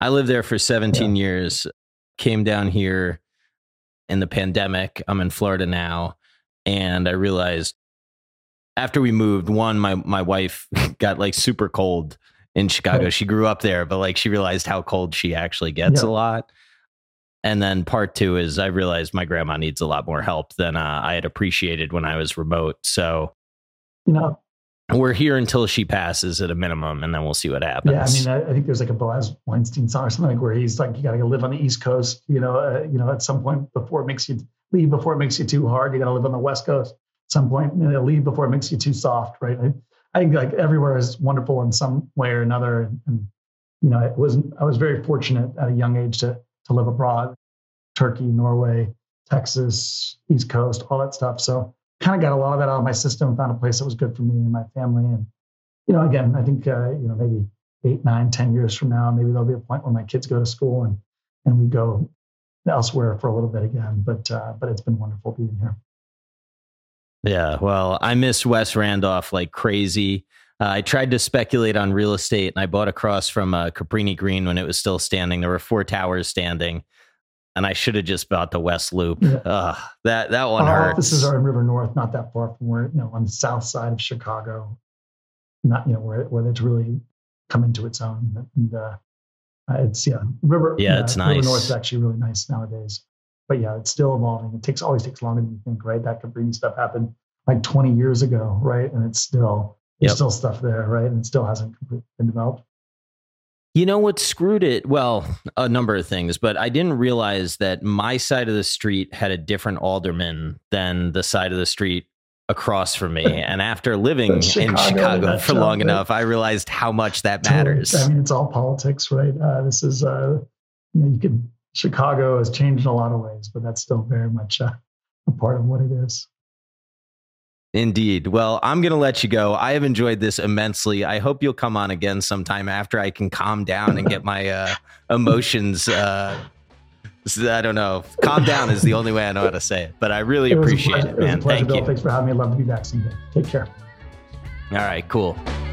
I lived there for 17 years, came down here in the pandemic. I'm in Florida now. And I realized after we moved, one, my wife got like super cold in Chicago. She grew up there, but like she realized how cold she actually gets a lot. And then part two is I realized my grandma needs a lot more help than I had appreciated when I was remote. So, we're here until she passes at a minimum, and then we'll see what happens. Yeah, I mean, I think there's like a Boaz Weinstein song or something like where he's like, you got to go live on the East Coast, at some point before it makes you leave, before it makes you too hard. You got to live on the West Coast at some point, leave before it makes you too soft, right? I think like everywhere is wonderful in some way or another. And I was very fortunate at a young age to live abroad, Turkey, Norway, Texas, East Coast, all that stuff. So kind of got a lot of that out of my system, found a place that was good for me and my family. And, again, I think, maybe 8, 9, 10 years from now, maybe there'll be a point where my kids go to school and we go elsewhere for a little bit again. But it's been wonderful being here. Yeah, well, I miss West Randolph like crazy. I tried to speculate on real estate, and I bought across from Cabrini Green when it was still standing. There were 4 towers standing, and I should have just bought the West Loop. Yeah. That one Our hurts. offices are in River North, not that far from where, on the south side of Chicago, not, where it's really come into its own. And it's, River. Yeah, it's nice. River North is actually really nice nowadays. But yeah, it's still evolving. It always takes longer than you think, right? That Cabrini stuff happened like 20 years ago, right? And it's still, there's still stuff there, right? And it still hasn't completely been developed. You know what screwed it? Well, a number of things, but I didn't realize that my side of the street had a different alderman than the side of the street across from me. And after living in Chicago for long enough, I realized how much that matters. I mean, it's all politics, right? This is, Chicago has changed in a lot of ways, but that's still very much a part of what it is. Indeed. Well, I'm going to let you go. I have enjoyed this immensely. I hope you'll come on again sometime after I can calm down and get my emotions. I don't know. Calm down is the only way I know how to say it, but I really appreciate it, man. It was a pleasure, Thank Bill. you. Thanks for having me. I'd love to be back someday. Take care. All right, cool.